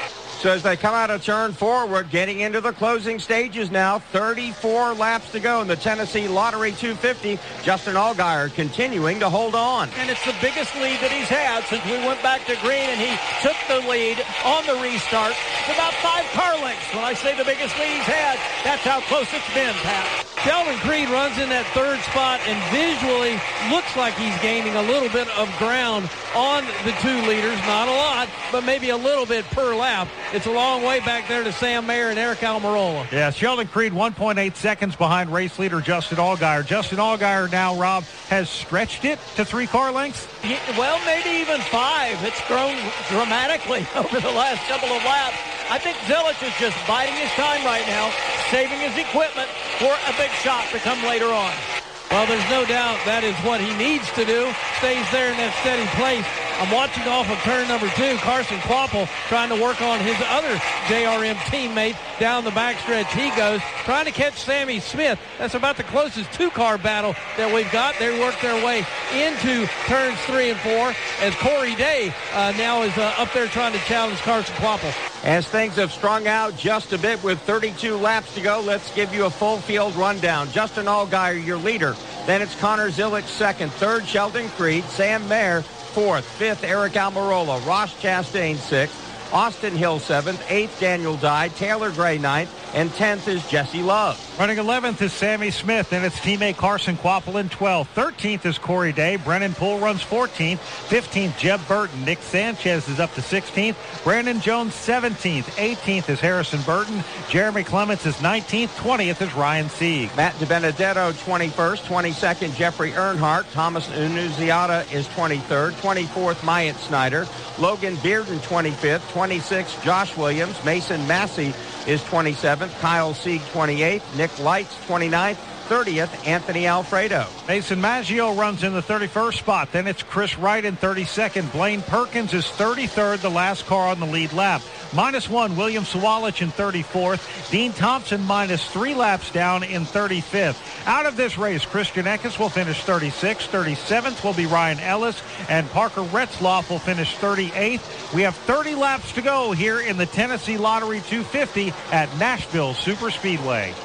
So as they come out of turn four, we're getting into the closing stages now. thirty-four laps to go in the Tennessee Lottery two fifty. Justin Allgaier continuing to hold on. And it's the biggest lead that he's had since we went back to green, and he took the lead on the restart. It's about five car lengths. When I say the biggest lead he's had, that's how close it's been, Pat. Sheldon Creed runs in that third spot and visually looks like he's gaining a little bit of ground on the two leaders. Not a lot, but maybe a little bit per lap. It's a long way back there to Sam Mayer and Eric Almirola. Yeah, Sheldon Creed one point eight seconds behind race leader Justin Allgaier. Justin Allgaier now, Rob, has stretched it to three car lengths? He, well, maybe even five. It's grown dramatically over the last couple of laps. I think Zilich is just biding his time right now, saving his equipment for a big shot to come later on. Well, there's no doubt that is what he needs to do. Stays there in that steady place. I'm watching off of turn number two. Carson Kvapil trying to work on his other J R M teammate down the backstretch. He goes, trying to catch Sammy Smith. That's about the closest two-car battle that we've got. They work their way into turns three and four as Corey Day uh, now is uh, up there trying to challenge Carson Kvapil. As things have strung out just a bit with thirty-two laps to go, let's give you a full field rundown. Justin Allgaier, your leader. Then it's Connor Zilich second. Third, Sheldon Creed. Sam Mayer fourth. Fifth, Eric Almirola. Ross Chastain sixth. Austin Hill seventh. Eighth, Daniel Dye. Taylor Gray ninth. And tenth is Jesse Love. Running eleventh is Sammy Smith, and its teammate Carson Kvapil in twelfth. thirteenth is Corey Day. Brennan Poole runs fourteenth. fifteenth, Jeb Burton. Nick Sanchez is up to sixteenth. Brandon Jones seventeenth. eighteenth is Harrison Burton. Jeremy Clements is nineteenth. twentieth is Ryan Sieg. Matt DiBenedetto twenty-first. twenty-second, Jeffrey Earnhardt. Thomas Annunziata is twenty-third. twenty-fourth, Myatt Snyder. Logan Bearden twenty-fifth. twenty-sixth, Josh Williams. Mason Massey is twenty-seventh. Kyle Sieg twenty-eighth. Nick Lights twenty-ninth. thirtieth, Anthony Alfredo. Mason Maggio runs in the thirty-first spot. Then it's Chris Wright in thirty-second. Blaine Perkins is thirty-third, the last car on the lead lap. Minus one, William Sawalich in thirty-fourth. Dean Thompson minus three laps down in thirty-fifth. Out of this race, Christian Eckes will finish thirty-sixth. thirty-seventh will be Ryan Ellis, and Parker Retzlaff will finish thirty-eighth. We have thirty laps to go here in the Tennessee Lottery two fifty at Nashville Superspeedway.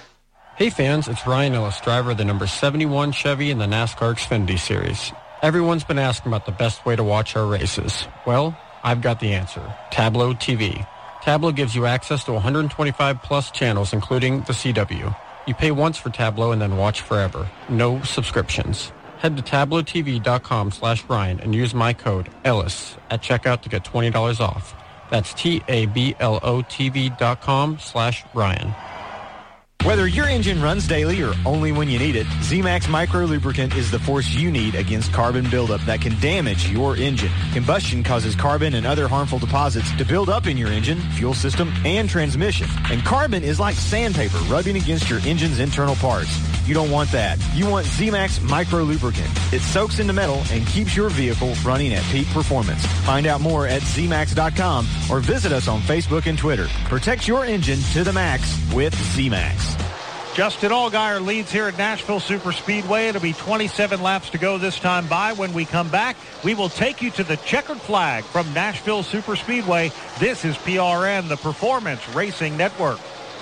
Hey fans, it's Ryan Ellis, driver of the number seventy-one Chevy in the NASCAR Xfinity Series. Everyone's been asking about the best way to watch our races. Well, I've got the answer. Tableau T V. Tableau gives you access to one hundred twenty-five plus channels, including the C W. You pay once for Tableau and then watch forever. No subscriptions. Head to tableau t v dot com slash Ryan and use my code Ellis at checkout to get twenty dollars off. That's T A B L O T V dot com slash Ryan. Whether your engine runs daily or only when you need it, Z-Max Micro Lubricant is the force you need against carbon buildup that can damage your engine. Combustion causes carbon and other harmful deposits to build up in your engine, fuel system, and transmission. And carbon is like sandpaper rubbing against your engine's internal parts. You don't want that. You want Z-Max Micro Lubricant. It soaks into metal and keeps your vehicle running at peak performance. Find out more at Z max dot com or visit us on Facebook and Twitter. Protect your engine to the max with Z-Max. Justin Allgaier leads here at Nashville Superspeedway. It'll be twenty-seven laps to go this time by. When we come back, we will take you to the checkered flag from Nashville Superspeedway. This is P R N, the Performance Racing Network.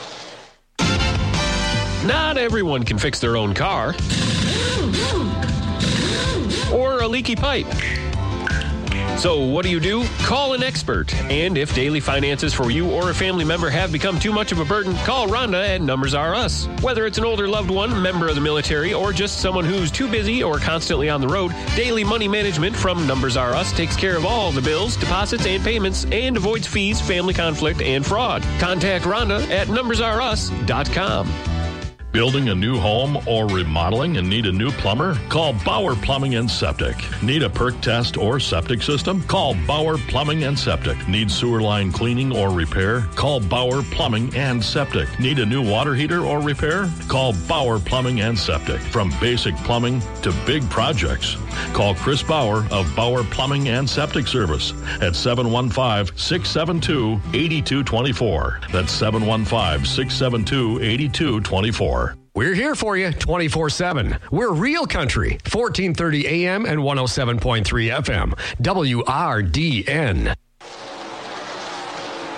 Not everyone can fix their own car or a leaky pipe. So what do you do? Call an expert. And if daily finances for you or a family member have become too much of a burden, call Rhonda at Numbers R Us. Whether it's an older loved one, member of the military, or just someone who's too busy or constantly on the road, Daily Money Management from Numbers R Us takes care of all the bills, deposits, and payments and avoids fees, family conflict, and fraud. Contact Rhonda at numbers r us dot com. Building a new home or remodeling and need a new plumber? Call Bauer Plumbing and Septic. Need a perk test or septic system? Call Bauer Plumbing and Septic. Need sewer line cleaning or repair? Call Bauer Plumbing and Septic. Need a new water heater or repair? Call Bauer Plumbing and Septic. From basic plumbing to big projects. Call Chris Bauer of Bauer Plumbing and Septic Service at seven one five, six seven two, eight two two four. That's seven one five, six seven two, eight two two four. We're here for you twenty-four seven. We're Real Country, fourteen thirty A M and one oh seven point three F M. W R D N.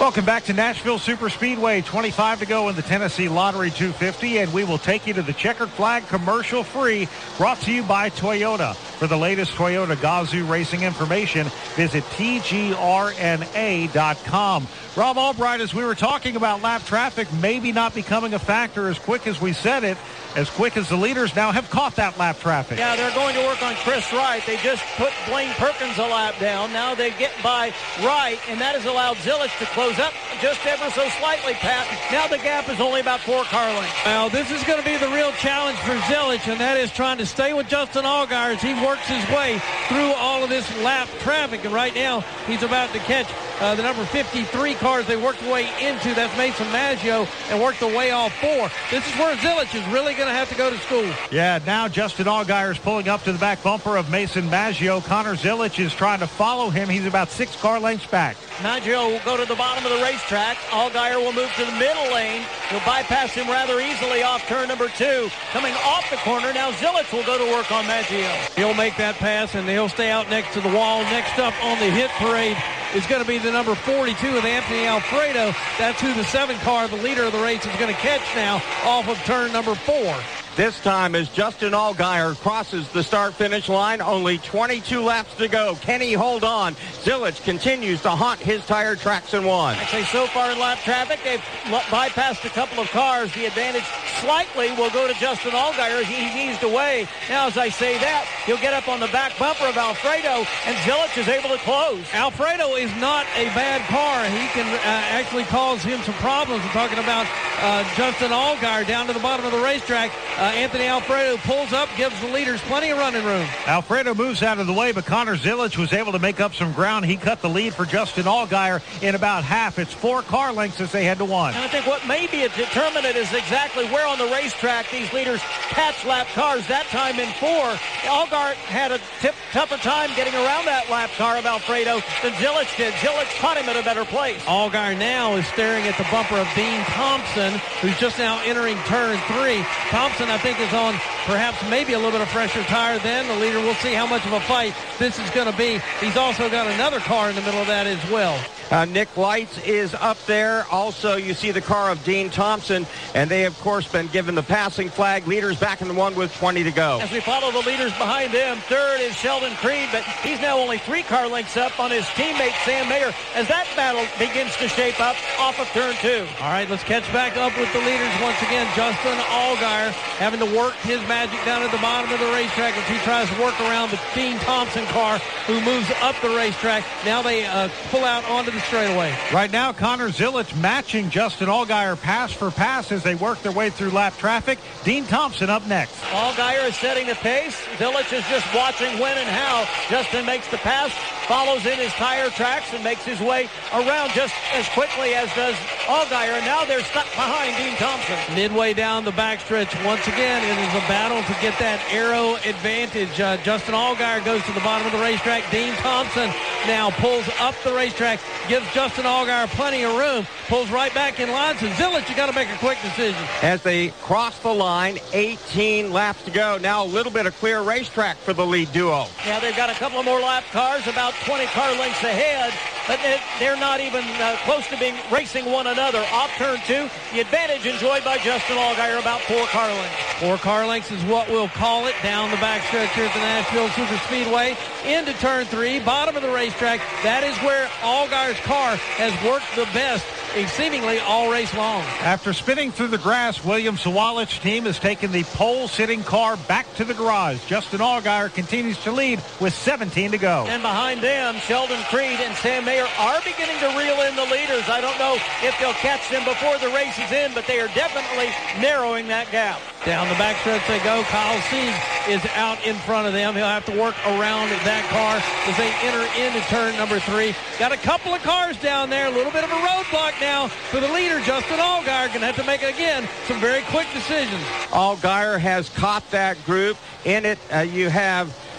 Welcome back to Nashville Superspeedway. twenty-five to go in the Tennessee Lottery two fifty, and we will take you to the checkered flag commercial free, brought to you by Toyota. For the latest Toyota Gazoo racing information, visit T G R N A dot com. Rob Albright, as we were talking about lap traffic maybe not becoming a factor as quick as we said it, as quick as the leaders now have caught that lap traffic. Yeah, they're going to work on Chris Wright. They just put Blaine Perkins a lap down. Now they get by Wright, and that has allowed Zilich to close up just ever so slightly, Pat. Now the gap is only about four car lengths. Well, this is going to be the real challenge for Zilich, and that is trying to stay with Justin Allgaier as he works his way through all of this lap traffic. And right now, he's about to catch uh, the number fifty-three cars they worked their way into. That's Mason Maggio, and worked their way all four. This is where Zilich is really going to have to go to school. Yeah, now Justin Allgaier is pulling up to the back bumper of Mason Maggio. Connor Zilich is trying to follow him. He's about six car lengths back. Maggio will go to the bottom of the racetrack. Allgaier will move to the middle lane. He'll bypass him rather easily off turn number two. Coming off the corner, now Zilich will go to work on Maggio. He'll make that pass, and he'll stay out next to the wall. Next up on the hit parade is going to be the number forty-two with Anthony Alfredo. That's who the seven car, the leader of the race, is going to catch now off of turn number four. This time as Justin Allgaier crosses the start-finish line, only twenty-two laps to go. Can he hold on? Zilich continues to haunt his tire tracks and one. Actually, so far in lap traffic, they've bypassed a couple of cars. The advantage slightly will go to Justin Allgaier as he's eased away. Now, as I say that, he'll get up on the back bumper of Alfredo, and Zilich is able to close. Alfredo is not a bad car. He can uh, actually cause him some problems. I'm talking about uh, Justin Allgaier down to the bottom of the racetrack. Uh, Anthony Alfredo pulls up, gives the leaders plenty of running room. Alfredo moves out of the way, but Connor Zilich was able to make up some ground. He cut the lead for Justin Allgaier in about half. It's four car lengths as they head to one. And I think what may be a determinant is exactly where on the racetrack these leaders catch lap cars. That time in four, Allgaier had a tip, tougher time getting around that lap car of Alfredo than Zilich did. Zilich caught him at a better place. Allgaier now is staring at the bumper of Dean Thompson, who's just now entering turn three. Thompson, I think, is on perhaps maybe a little bit of fresher tire than the leader. We'll see how much of a fight this is going to be. He's also got another car in the middle of that as well. Uh, Nick Lights is up there. Also, you see the car of Dean Thompson, and they, of course, been given the passing flag. Leaders back in the one with twenty to go. As we follow the leaders behind them, third is Sheldon Creed, but he's now only three car lengths up on his teammate Sam Mayer as that battle begins to shape up off of turn two. All right, let's catch back up with the leaders once again. Justin Allgaier having to work his magic down at the bottom of the racetrack as he tries to work around the Dean Thompson car, who moves up the racetrack. Now they uh, pull out onto the straightaway. Right now, Connor Zilich matching Justin Allgaier pass for pass as they work their way through lap traffic. Dean Thompson up next. Allgaier is setting the pace. Zilich is just watching when and how Justin makes the pass, follows in his tire tracks, and makes his way around just as quickly as does Allgaier. Now they're stuck behind Dean Thompson. Midway down the backstretch, once again, it is a battle to get that aero advantage. Uh, Justin Allgaier goes to the bottom of the racetrack. Dean Thompson now pulls up the racetrack, gives Justin Allgaier plenty of room, pulls right back in line. So Zilich, you got to make a quick decision. As they cross the line, eighteen laps to go. Now a little bit of clear racetrack for the lead duo. Yeah, they've got a couple of more lap cars, about twenty car lengths ahead, but they're not even uh, close to being racing one another. Off turn two, the advantage enjoyed by Justin Allgaier, about four car lengths. Four car lengths is what we'll call it down the backstretch here at the Nashville Superspeedway into turn three, bottom of the racetrack. That is where Allgaier's car has worked the best, seemingly all race long. After spinning through the grass, William Sawalich's team has taken the pole-sitting car back to the garage. Justin Allgaier continues to lead with seventeen to go. And behind them, Sheldon Creed and Sam Mayer are beginning to reel in the leaders. I don't know if they'll catch them before the race is in, but they are definitely narrowing that gap. Down the backstretch they go. Kyle Sieg is out in front of them. He'll have to work around that car as they enter into turn number three. Got a couple of cars down there. A little bit of a roadblock now for the leader, Justin Allgaier. Going to have to make, again, some very quick decisions. Allgaier has caught that group. In it, uh, you have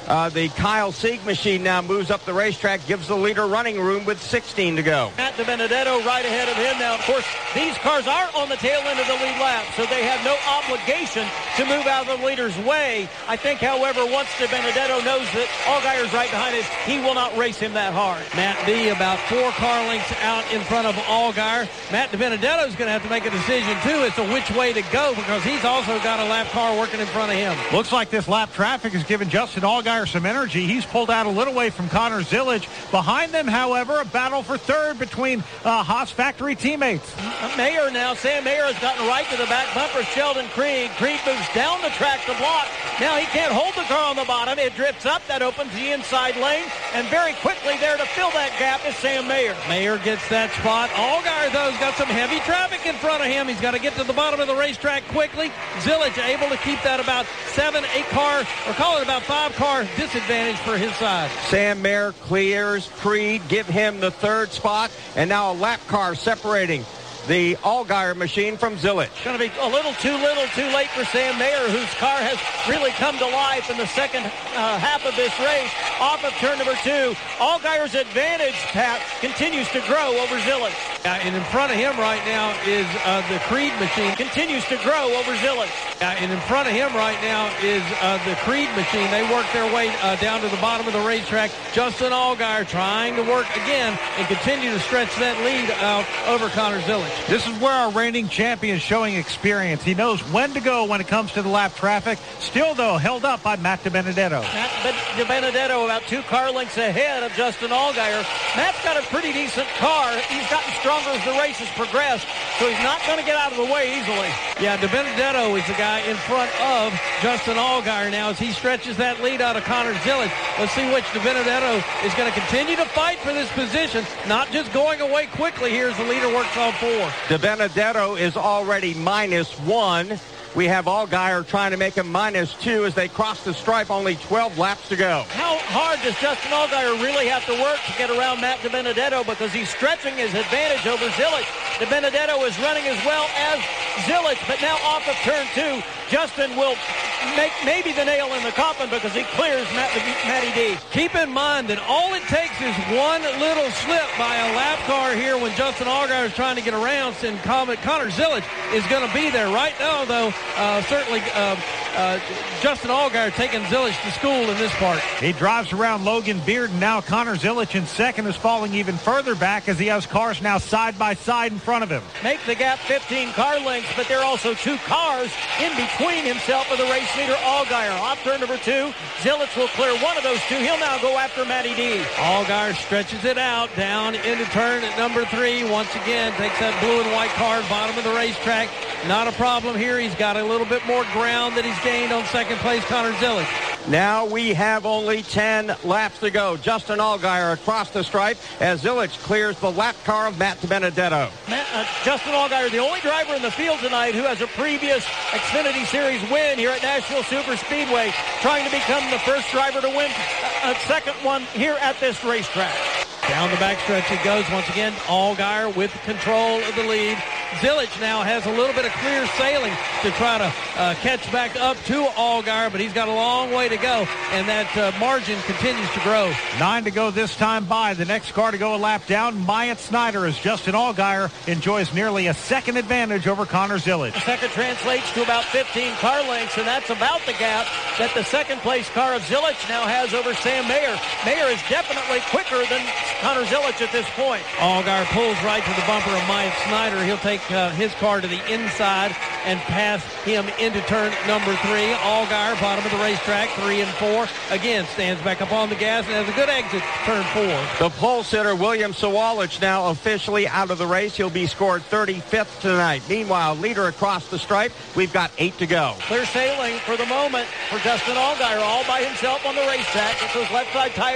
Uh, the Kyle Sieg machine now moves up the racetrack, gives the leader running room with sixteen to go. Matt DiBenedetto right ahead of him now. Of course, these cars are on the tail end of the lead lap, so they have no obligation to move out of the leader's way. I think, however, once DiBenedetto knows that Allgaier's right behind him, he will not race him that hard. Matt D about four car lengths out in front of Allgaier. Matt DiBenedetto is going to have to make a decision, too, as to which way to go, because he's also got a lap car working in front of him. Looks like this lap traffic has given Justin Allgaier some energy. He's pulled out a little way from Connor Zilic. Behind them, however, a battle for third between uh, Haas factory teammates. Mayer now, Sam Mayer has gotten right to the back bumper. Sheldon Creed. Creed moves down the track to block. Now he can't hold the car on the bottom. It drifts up. That opens the inside lane. And very quickly there to fill that gap is Sam Mayer. Mayer gets that spot. Allgaier, though, has got some heavy traffic in front of him. He's got to get to the bottom of the racetrack quickly. Zilic able to keep that about seven, eight car, or call it about five car disadvantage for his side. Sam Mayer clears Creed, give him the third spot, and now a lap car separating the Allgaier machine from Zilic. It's going to be a little too little too late for Sam Mayer, whose car has really come to life in the second uh, half of this race. Off of turn number two, Allgaier's advantage, Pat, continues to grow over Zilic. Uh, and in front of him right now is uh, the Creed machine. Continues to grow over Zilic. Uh, and in front of him right now is uh, the Creed machine. They work their way uh, down to the bottom of the racetrack. Justin Allgaier trying to work again and continue to stretch that lead out over Connor Zilic. This is where our reigning champion is showing experience. He knows when to go when it comes to the lap traffic. Still, though, held up by Matt DiBenedetto. Matt DiBenedetto about two car lengths ahead of Justin Allgaier. Matt's got a pretty decent car. He's gotten stronger as the race has progressed, so he's not going to get out of the way easily. Yeah, DiBenedetto is the guy in front of Justin Allgaier now as he stretches that lead out of Connor Zilic. Let's see which DiBenedetto is going to continue to fight for this position, not just going away quickly here as the leader works on four. DiBenedetto is already minus one. We have Allgaier trying to make him minus two as they cross the stripe. Only twelve laps to go. How hard does Justin Allgaier really have to work to get around Matt DiBenedetto, because he's stretching his advantage over Zilic? DiBenedetto is running as well as Zilic, but now off of turn two, Justin will make maybe the nail in the coffin because he clears Matt, Matty D. Keep in mind that all it takes is one little slip by a lap car here when Justin Allgaier is trying to get around, and Connor Zilic is going to be there. Right now, though, uh, certainly uh, uh, Justin Allgaier taking Zilic to school in this part. He drives around Logan Beard, and now Connor Zilic in second is falling even further back as he has cars now side by side in front of him. Make the gap fifteen car lengths, but there are also two cars in between himself and the race leader Allgaier. Off turn number two, Zilic will clear one of those two. He'll now go after Matty D. Allgaier stretches it out down into turn at number three. Once again, takes that blue and white car, bottom of the racetrack. Not a problem here. He's got a little bit more ground that he's gained on second place, Connor Zilic. Now we have only ten laps to go. Justin Allgaier across the stripe as Zilic clears the lap car of Matt DiBenedetto. Matt, uh, Justin Allgaier, the only driver in the field tonight who has a previous Xfinity Series win here at Nashville Super Speedway, trying to become the first driver to win a, a second one here at this racetrack. Down the backstretch it goes once again. Allgaier with control of the lead. Zilic now has a little bit of clear sailing to try to uh, catch back up to Allgaier, but he's got a long way to go, and that uh, margin continues to grow. Nine to go this time by. The next car to go a lap down, Myatt Snyder, as Justin Allgaier enjoys nearly a second advantage over Connor Zilic. The second translates to about fifteen car lengths, and that's about the gap that the second place car of Zilic now has over Sam Mayer. Mayer is definitely quicker than Connor Zilic at this point. Allgaier pulls right to the bumper of Myatt Snyder. He'll take uh, his car to the inside and pass him into turn number three. Allgaier, bottom of the racetrack, three and four. Again, stands back up on the gas and has a good exit, turn four. The pole sitter, William Sawalich, now officially out of the race. He'll be scored thirty-fifth tonight. Meanwhile, leader across the stripe, we've got eight to go. Clear sailing for the moment for Justin Allgaier, all by himself on the racetrack with those left side tires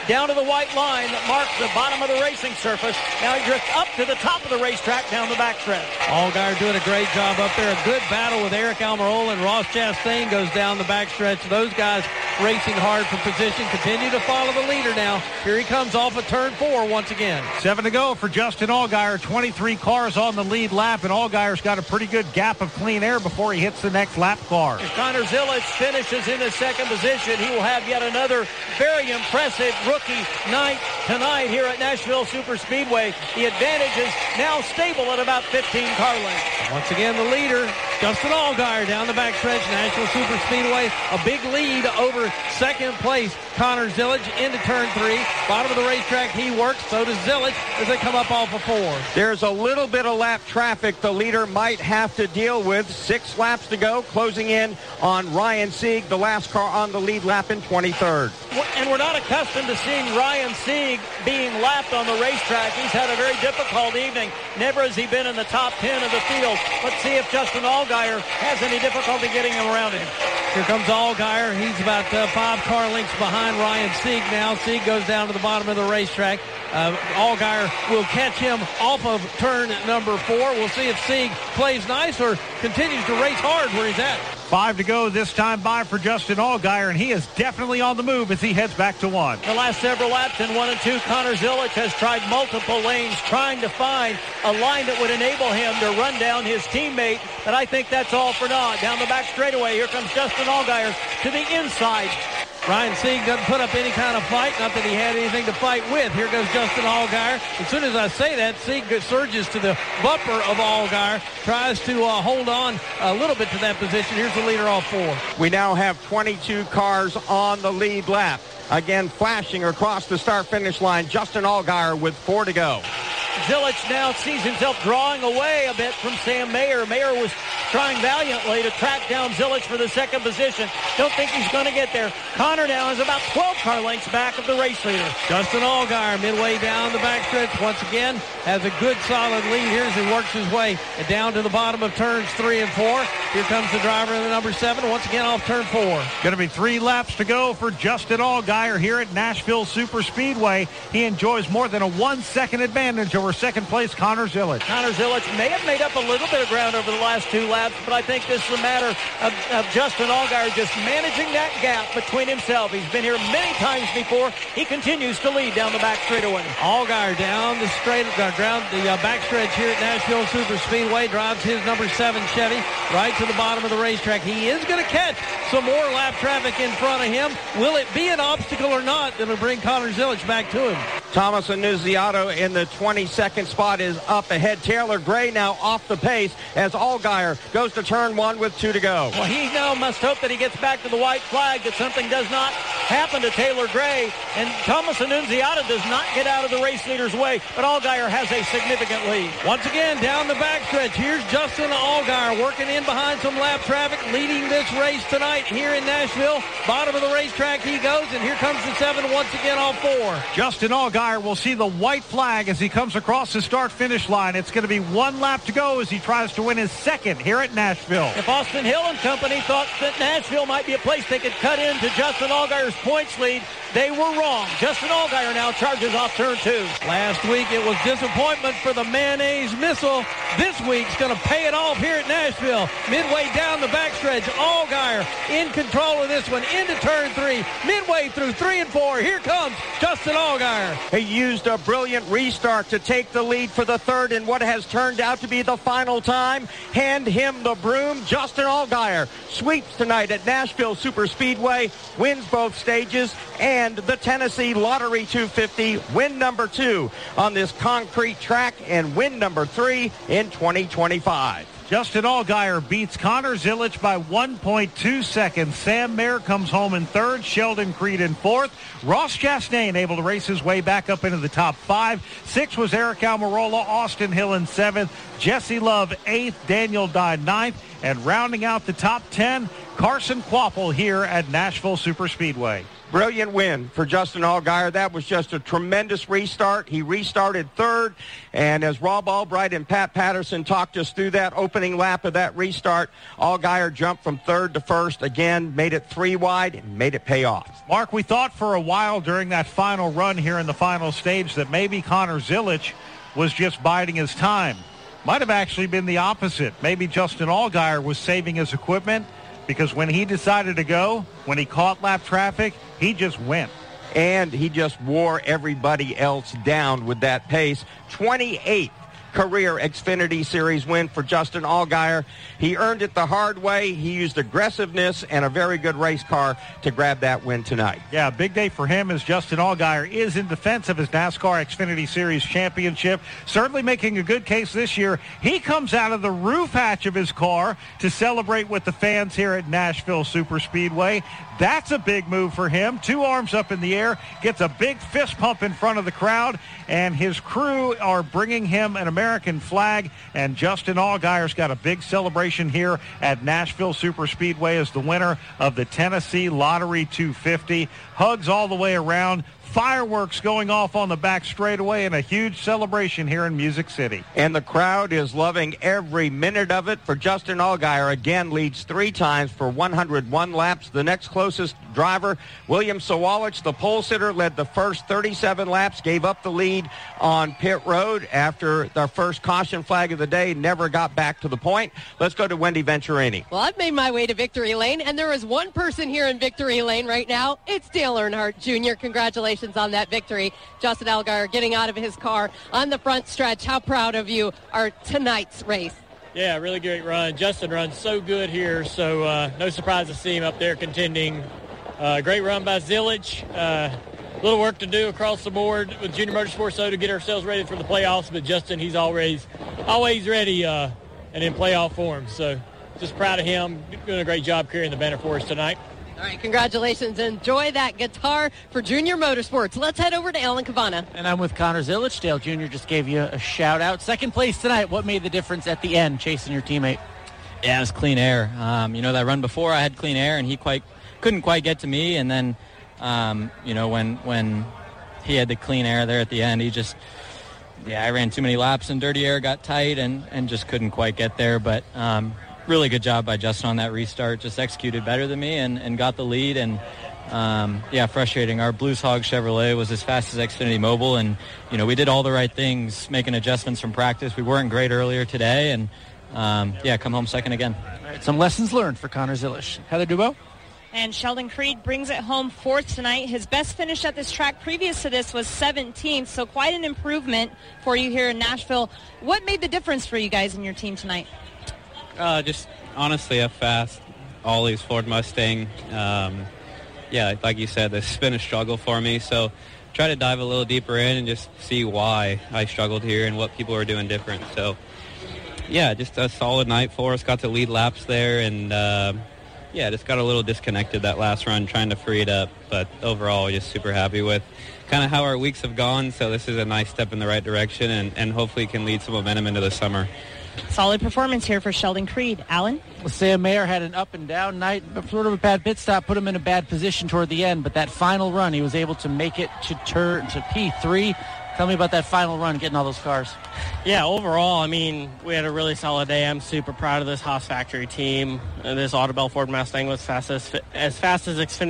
down to the white line that marks the bottom of the racing surface. Now he drifts up to the top of the racetrack down the backstretch. Allgaier doing a great job up there. A good battle with Eric Almirola, and Ross Chastain goes down the backstretch. Those guys racing hard for position. Continue to follow the leader now. Here he comes off of turn four once again. Seven to go for Justin Allgaier. twenty-three cars on the lead lap, and Allgaier's got a pretty good gap of clean air before he hits the next lap car. If Connor Zilic finishes in the second position, he will have yet another very impressive rookie night tonight here at Nashville Superspeedway. The advantage is now stable at about fifteen car lengths. Once again, the leader, Justin Allgaier, down the backstretch. Nashville Superspeedway, a big lead over second place Connor Zilic into turn three. Bottom of the racetrack, he works. So does Zilic as they come up off of four. There's a little bit of lap traffic the leader might have to deal with. Six laps to go, closing in on Ryan Sieg, the last car on the lead lap in twenty-third. And we're not accustomed to seeing Ryan Sieg being lapped on the racetrack. He's had a very difficult evening. Never has he been in the top ten of the field. Let's see if Justin Allgaier has any difficulty getting him around him. Here comes Allgaier. He's about uh, five car lengths behind Ryan Sieg now. Sieg goes down to the bottom of the racetrack. Uh, Allgaier will catch him off of turn number four. We'll see if Sieg plays nice or continues to race hard where he's at. Five to go this time by for Justin Allgaier, and he is definitely on the move as he heads back to one. The last several laps in one and two, Connor Zilic has tried multiple lanes trying to find a line that would enable him to run down his teammate, but I think that's all for naught. Down the back straightaway, here comes Justin Allgaier to the inside. Ryan Sieg doesn't put up any kind of fight, not that he had anything to fight with. Here goes Justin Allgaier. As soon as I say that, Sieg surges to the bumper of Allgaier, tries to uh, hold on a little bit to that position. Here's the leader off four. We now have twenty-two cars on the lead lap. Again, flashing across the start-finish line, Justin Allgaier with four to go. Zilic now sees himself drawing away a bit from Sam Mayer. Mayer was trying valiantly to track down Zilic for the second position. Don't think he's going to get there. Connor now is about twelve car lengths back of the race leader. Justin Allgaier midway down the backstretch once again has a good solid lead here as he works his way down to the bottom of turns three and four. Here comes the driver in the number seven once again off turn four. Going to be three laps to go for Justin Allgaier here at Nashville Superspeedway. He enjoys more than a one second advantage over second place Connor Zilic. Connor Zilic may have made up a little bit of ground over the last two laps, but I think this is a matter of, of Justin Allgaier just managing that gap between himself. He's been here many times before. He continues to lead down the back straightaway. Allgaier down the straight uh, ground, the uh, backstretch here at Nashville Superspeedway, drives his number seven Chevy right to the bottom of the racetrack. He is going to catch some more lap traffic in front of him. Will it be an obstacle or not that'll bring Connor Zilic back to him? Thomas Annunziato in the twenty-second spot is up ahead. Taylor Gray now off the pace as Allgaier goes to turn one with two to go. Well, he now must hope that he gets back to the white flag, that something does not happen to Taylor Gray, and Thomas Annunziato does not get out of the race leader's way, but Allgaier has a significant lead. Once again, down the backstretch, here's Justin Allgaier working in behind some lap traffic, leading this race tonight here in Nashville. Bottom of the racetrack he goes, and here comes the seven once again off four. Justin Allgaier will see the white flag as he comes across the start-finish line. It's going to be one lap to go as he tries to win his second here at Nashville. If Austin Hill and company thought that Nashville might be a place they could cut into Justin Allgaier's points lead, they were wrong. Justin Allgaier now charges off turn two. Last week it was disappointment for the mayonnaise missile. This week's going to pay it off here at Nashville. Midway down the backstretch, Allgaier in control of this one into turn three. Midway through three and four, here comes Justin Allgaier. He used a brilliant restart to take the lead for the third in what has turned out to be the final time. Hand him the broom. Justin Allgaier sweeps tonight at Nashville Superspeedway, wins both stages, and the Tennessee Lottery two fifty, win number two on this concrete track and win number three in twenty twenty-five. Justin Allgaier beats Connor Zilic by one point two seconds. Sam Mayer comes home in third. Sheldon Creed in fourth. Ross Chastain able to race his way back up into the top five. Six was Eric Almirola. Austin Hill in seventh. Jesse Love eighth. Daniel Dye ninth. And rounding out the top ten, Carson Kvapil here at Nashville Superspeedway. Brilliant win for Justin Allgaier. That was just a tremendous restart. He restarted third, and as Rob Albright and Pat Patterson talked us through that opening lap of that restart, Allgaier jumped from third to first again, made it three wide, and made it pay off. Mark, we thought for a while during that final run here in the final stage that maybe Connor Zilisch was just biding his time. Might have actually been the opposite. Maybe Justin Allgaier was saving his equipment, because when he decided to go, when he caught lap traffic, he just went. And he just wore everybody else down with that pace. twenty-eighth career Xfinity Series win for Justin Allgaier. He earned it the hard way. He used aggressiveness and a very good race car to grab that win tonight. Yeah, big day for him as Justin Allgaier is in defense of his NASCAR Xfinity Series championship. Certainly making a good case this year. He comes out of the roof hatch of his car to celebrate with the fans here at Nashville Superspeedway. That's a big move for him. Two arms up in the air, gets a big fist pump in front of the crowd, and his crew are bringing him an American flag, and Justin Allgaier's got a big celebration here at Nashville Superspeedway as the winner of the Tennessee Lottery two fifty. Hugs all the way around. Fireworks going off on the back straightaway, and a huge celebration here in Music City. And the crowd is loving every minute of it. For Justin Allgaier, again, leads three times for one hundred one laps. The next closest driver, William Sawalich, the pole sitter, led the first thirty-seven laps, gave up the lead on pit road after the first caution flag of the day, never got back to the point. Let's go to Wendy Venturini. Well, I've made my way to victory lane, and there is one person here in victory lane right now. It's Dale Earnhardt Junior Congratulations on that victory. Justin Allgaier getting out of his car on the front stretch. How proud of you are tonight's race? Yeah, really great run. Justin runs so good here, so uh, no surprise to see him up there contending. Uh, great run by Zilisch. A uh, little work to do across the board with Junior Motorsports though to get ourselves ready for the playoffs, but Justin, he's always always ready uh, and in playoff form. So just proud of him. Doing a great job carrying the banner for us tonight. All right, congratulations. Enjoy that guitar for Junior Motorsports. Let's head over to Alan Cavana. And I'm with Connor Zilisch. Dale Junior just gave you a shout-out. Second place tonight. What made the difference at the end, chasing your teammate? Yeah, it was clean air. Um, you know, that run before I had clean air, and he quite couldn't quite get to me. And then, um, you know, when when he had the clean air there at the end, he just, yeah, I ran too many laps, and dirty air got tight and, and just couldn't quite get there. But um really good job by Justin on that restart. Just executed better than me and, and got the lead. And, um, yeah, frustrating. Our Blues Hog Chevrolet was as fast as Xfinity Mobile. And, you know, we did all the right things, making adjustments from practice. We weren't great earlier today. And, um, yeah, come home second again. All right, some lessons learned for Connor Zilisch. Heather Dubow? And Sheldon Creed brings it home fourth tonight. His best finish at this track previous to this was seventeenth, so quite an improvement for you here in Nashville. What made the difference for you guys and your team tonight? Uh, just honestly a fast Ollie's Ford Mustang. Um, yeah, like you said, this has been a struggle for me. So try to dive a little deeper in and just see why I struggled here and what people are doing different. So, yeah, just a solid night for us. Got to lead laps there. And, uh, yeah, just got a little disconnected that last run trying to free it up. But overall, just super happy with kind of how our weeks have gone. So this is a nice step in the right direction and, and hopefully can lead some momentum into the summer. Solid performance here for Sheldon Creed. Alan? Well, Sam Mayer had an up-and-down night, sort of a bad pit stop, put him in a bad position toward the end, but that final run, he was able to make it to turn to P three. Tell me about that final run, getting all those cars. Yeah, overall, I mean, we had a really solid day. I'm super proud of this Haas factory team. And this Audubon Ford Mustang was fast as, as fast as Xfinity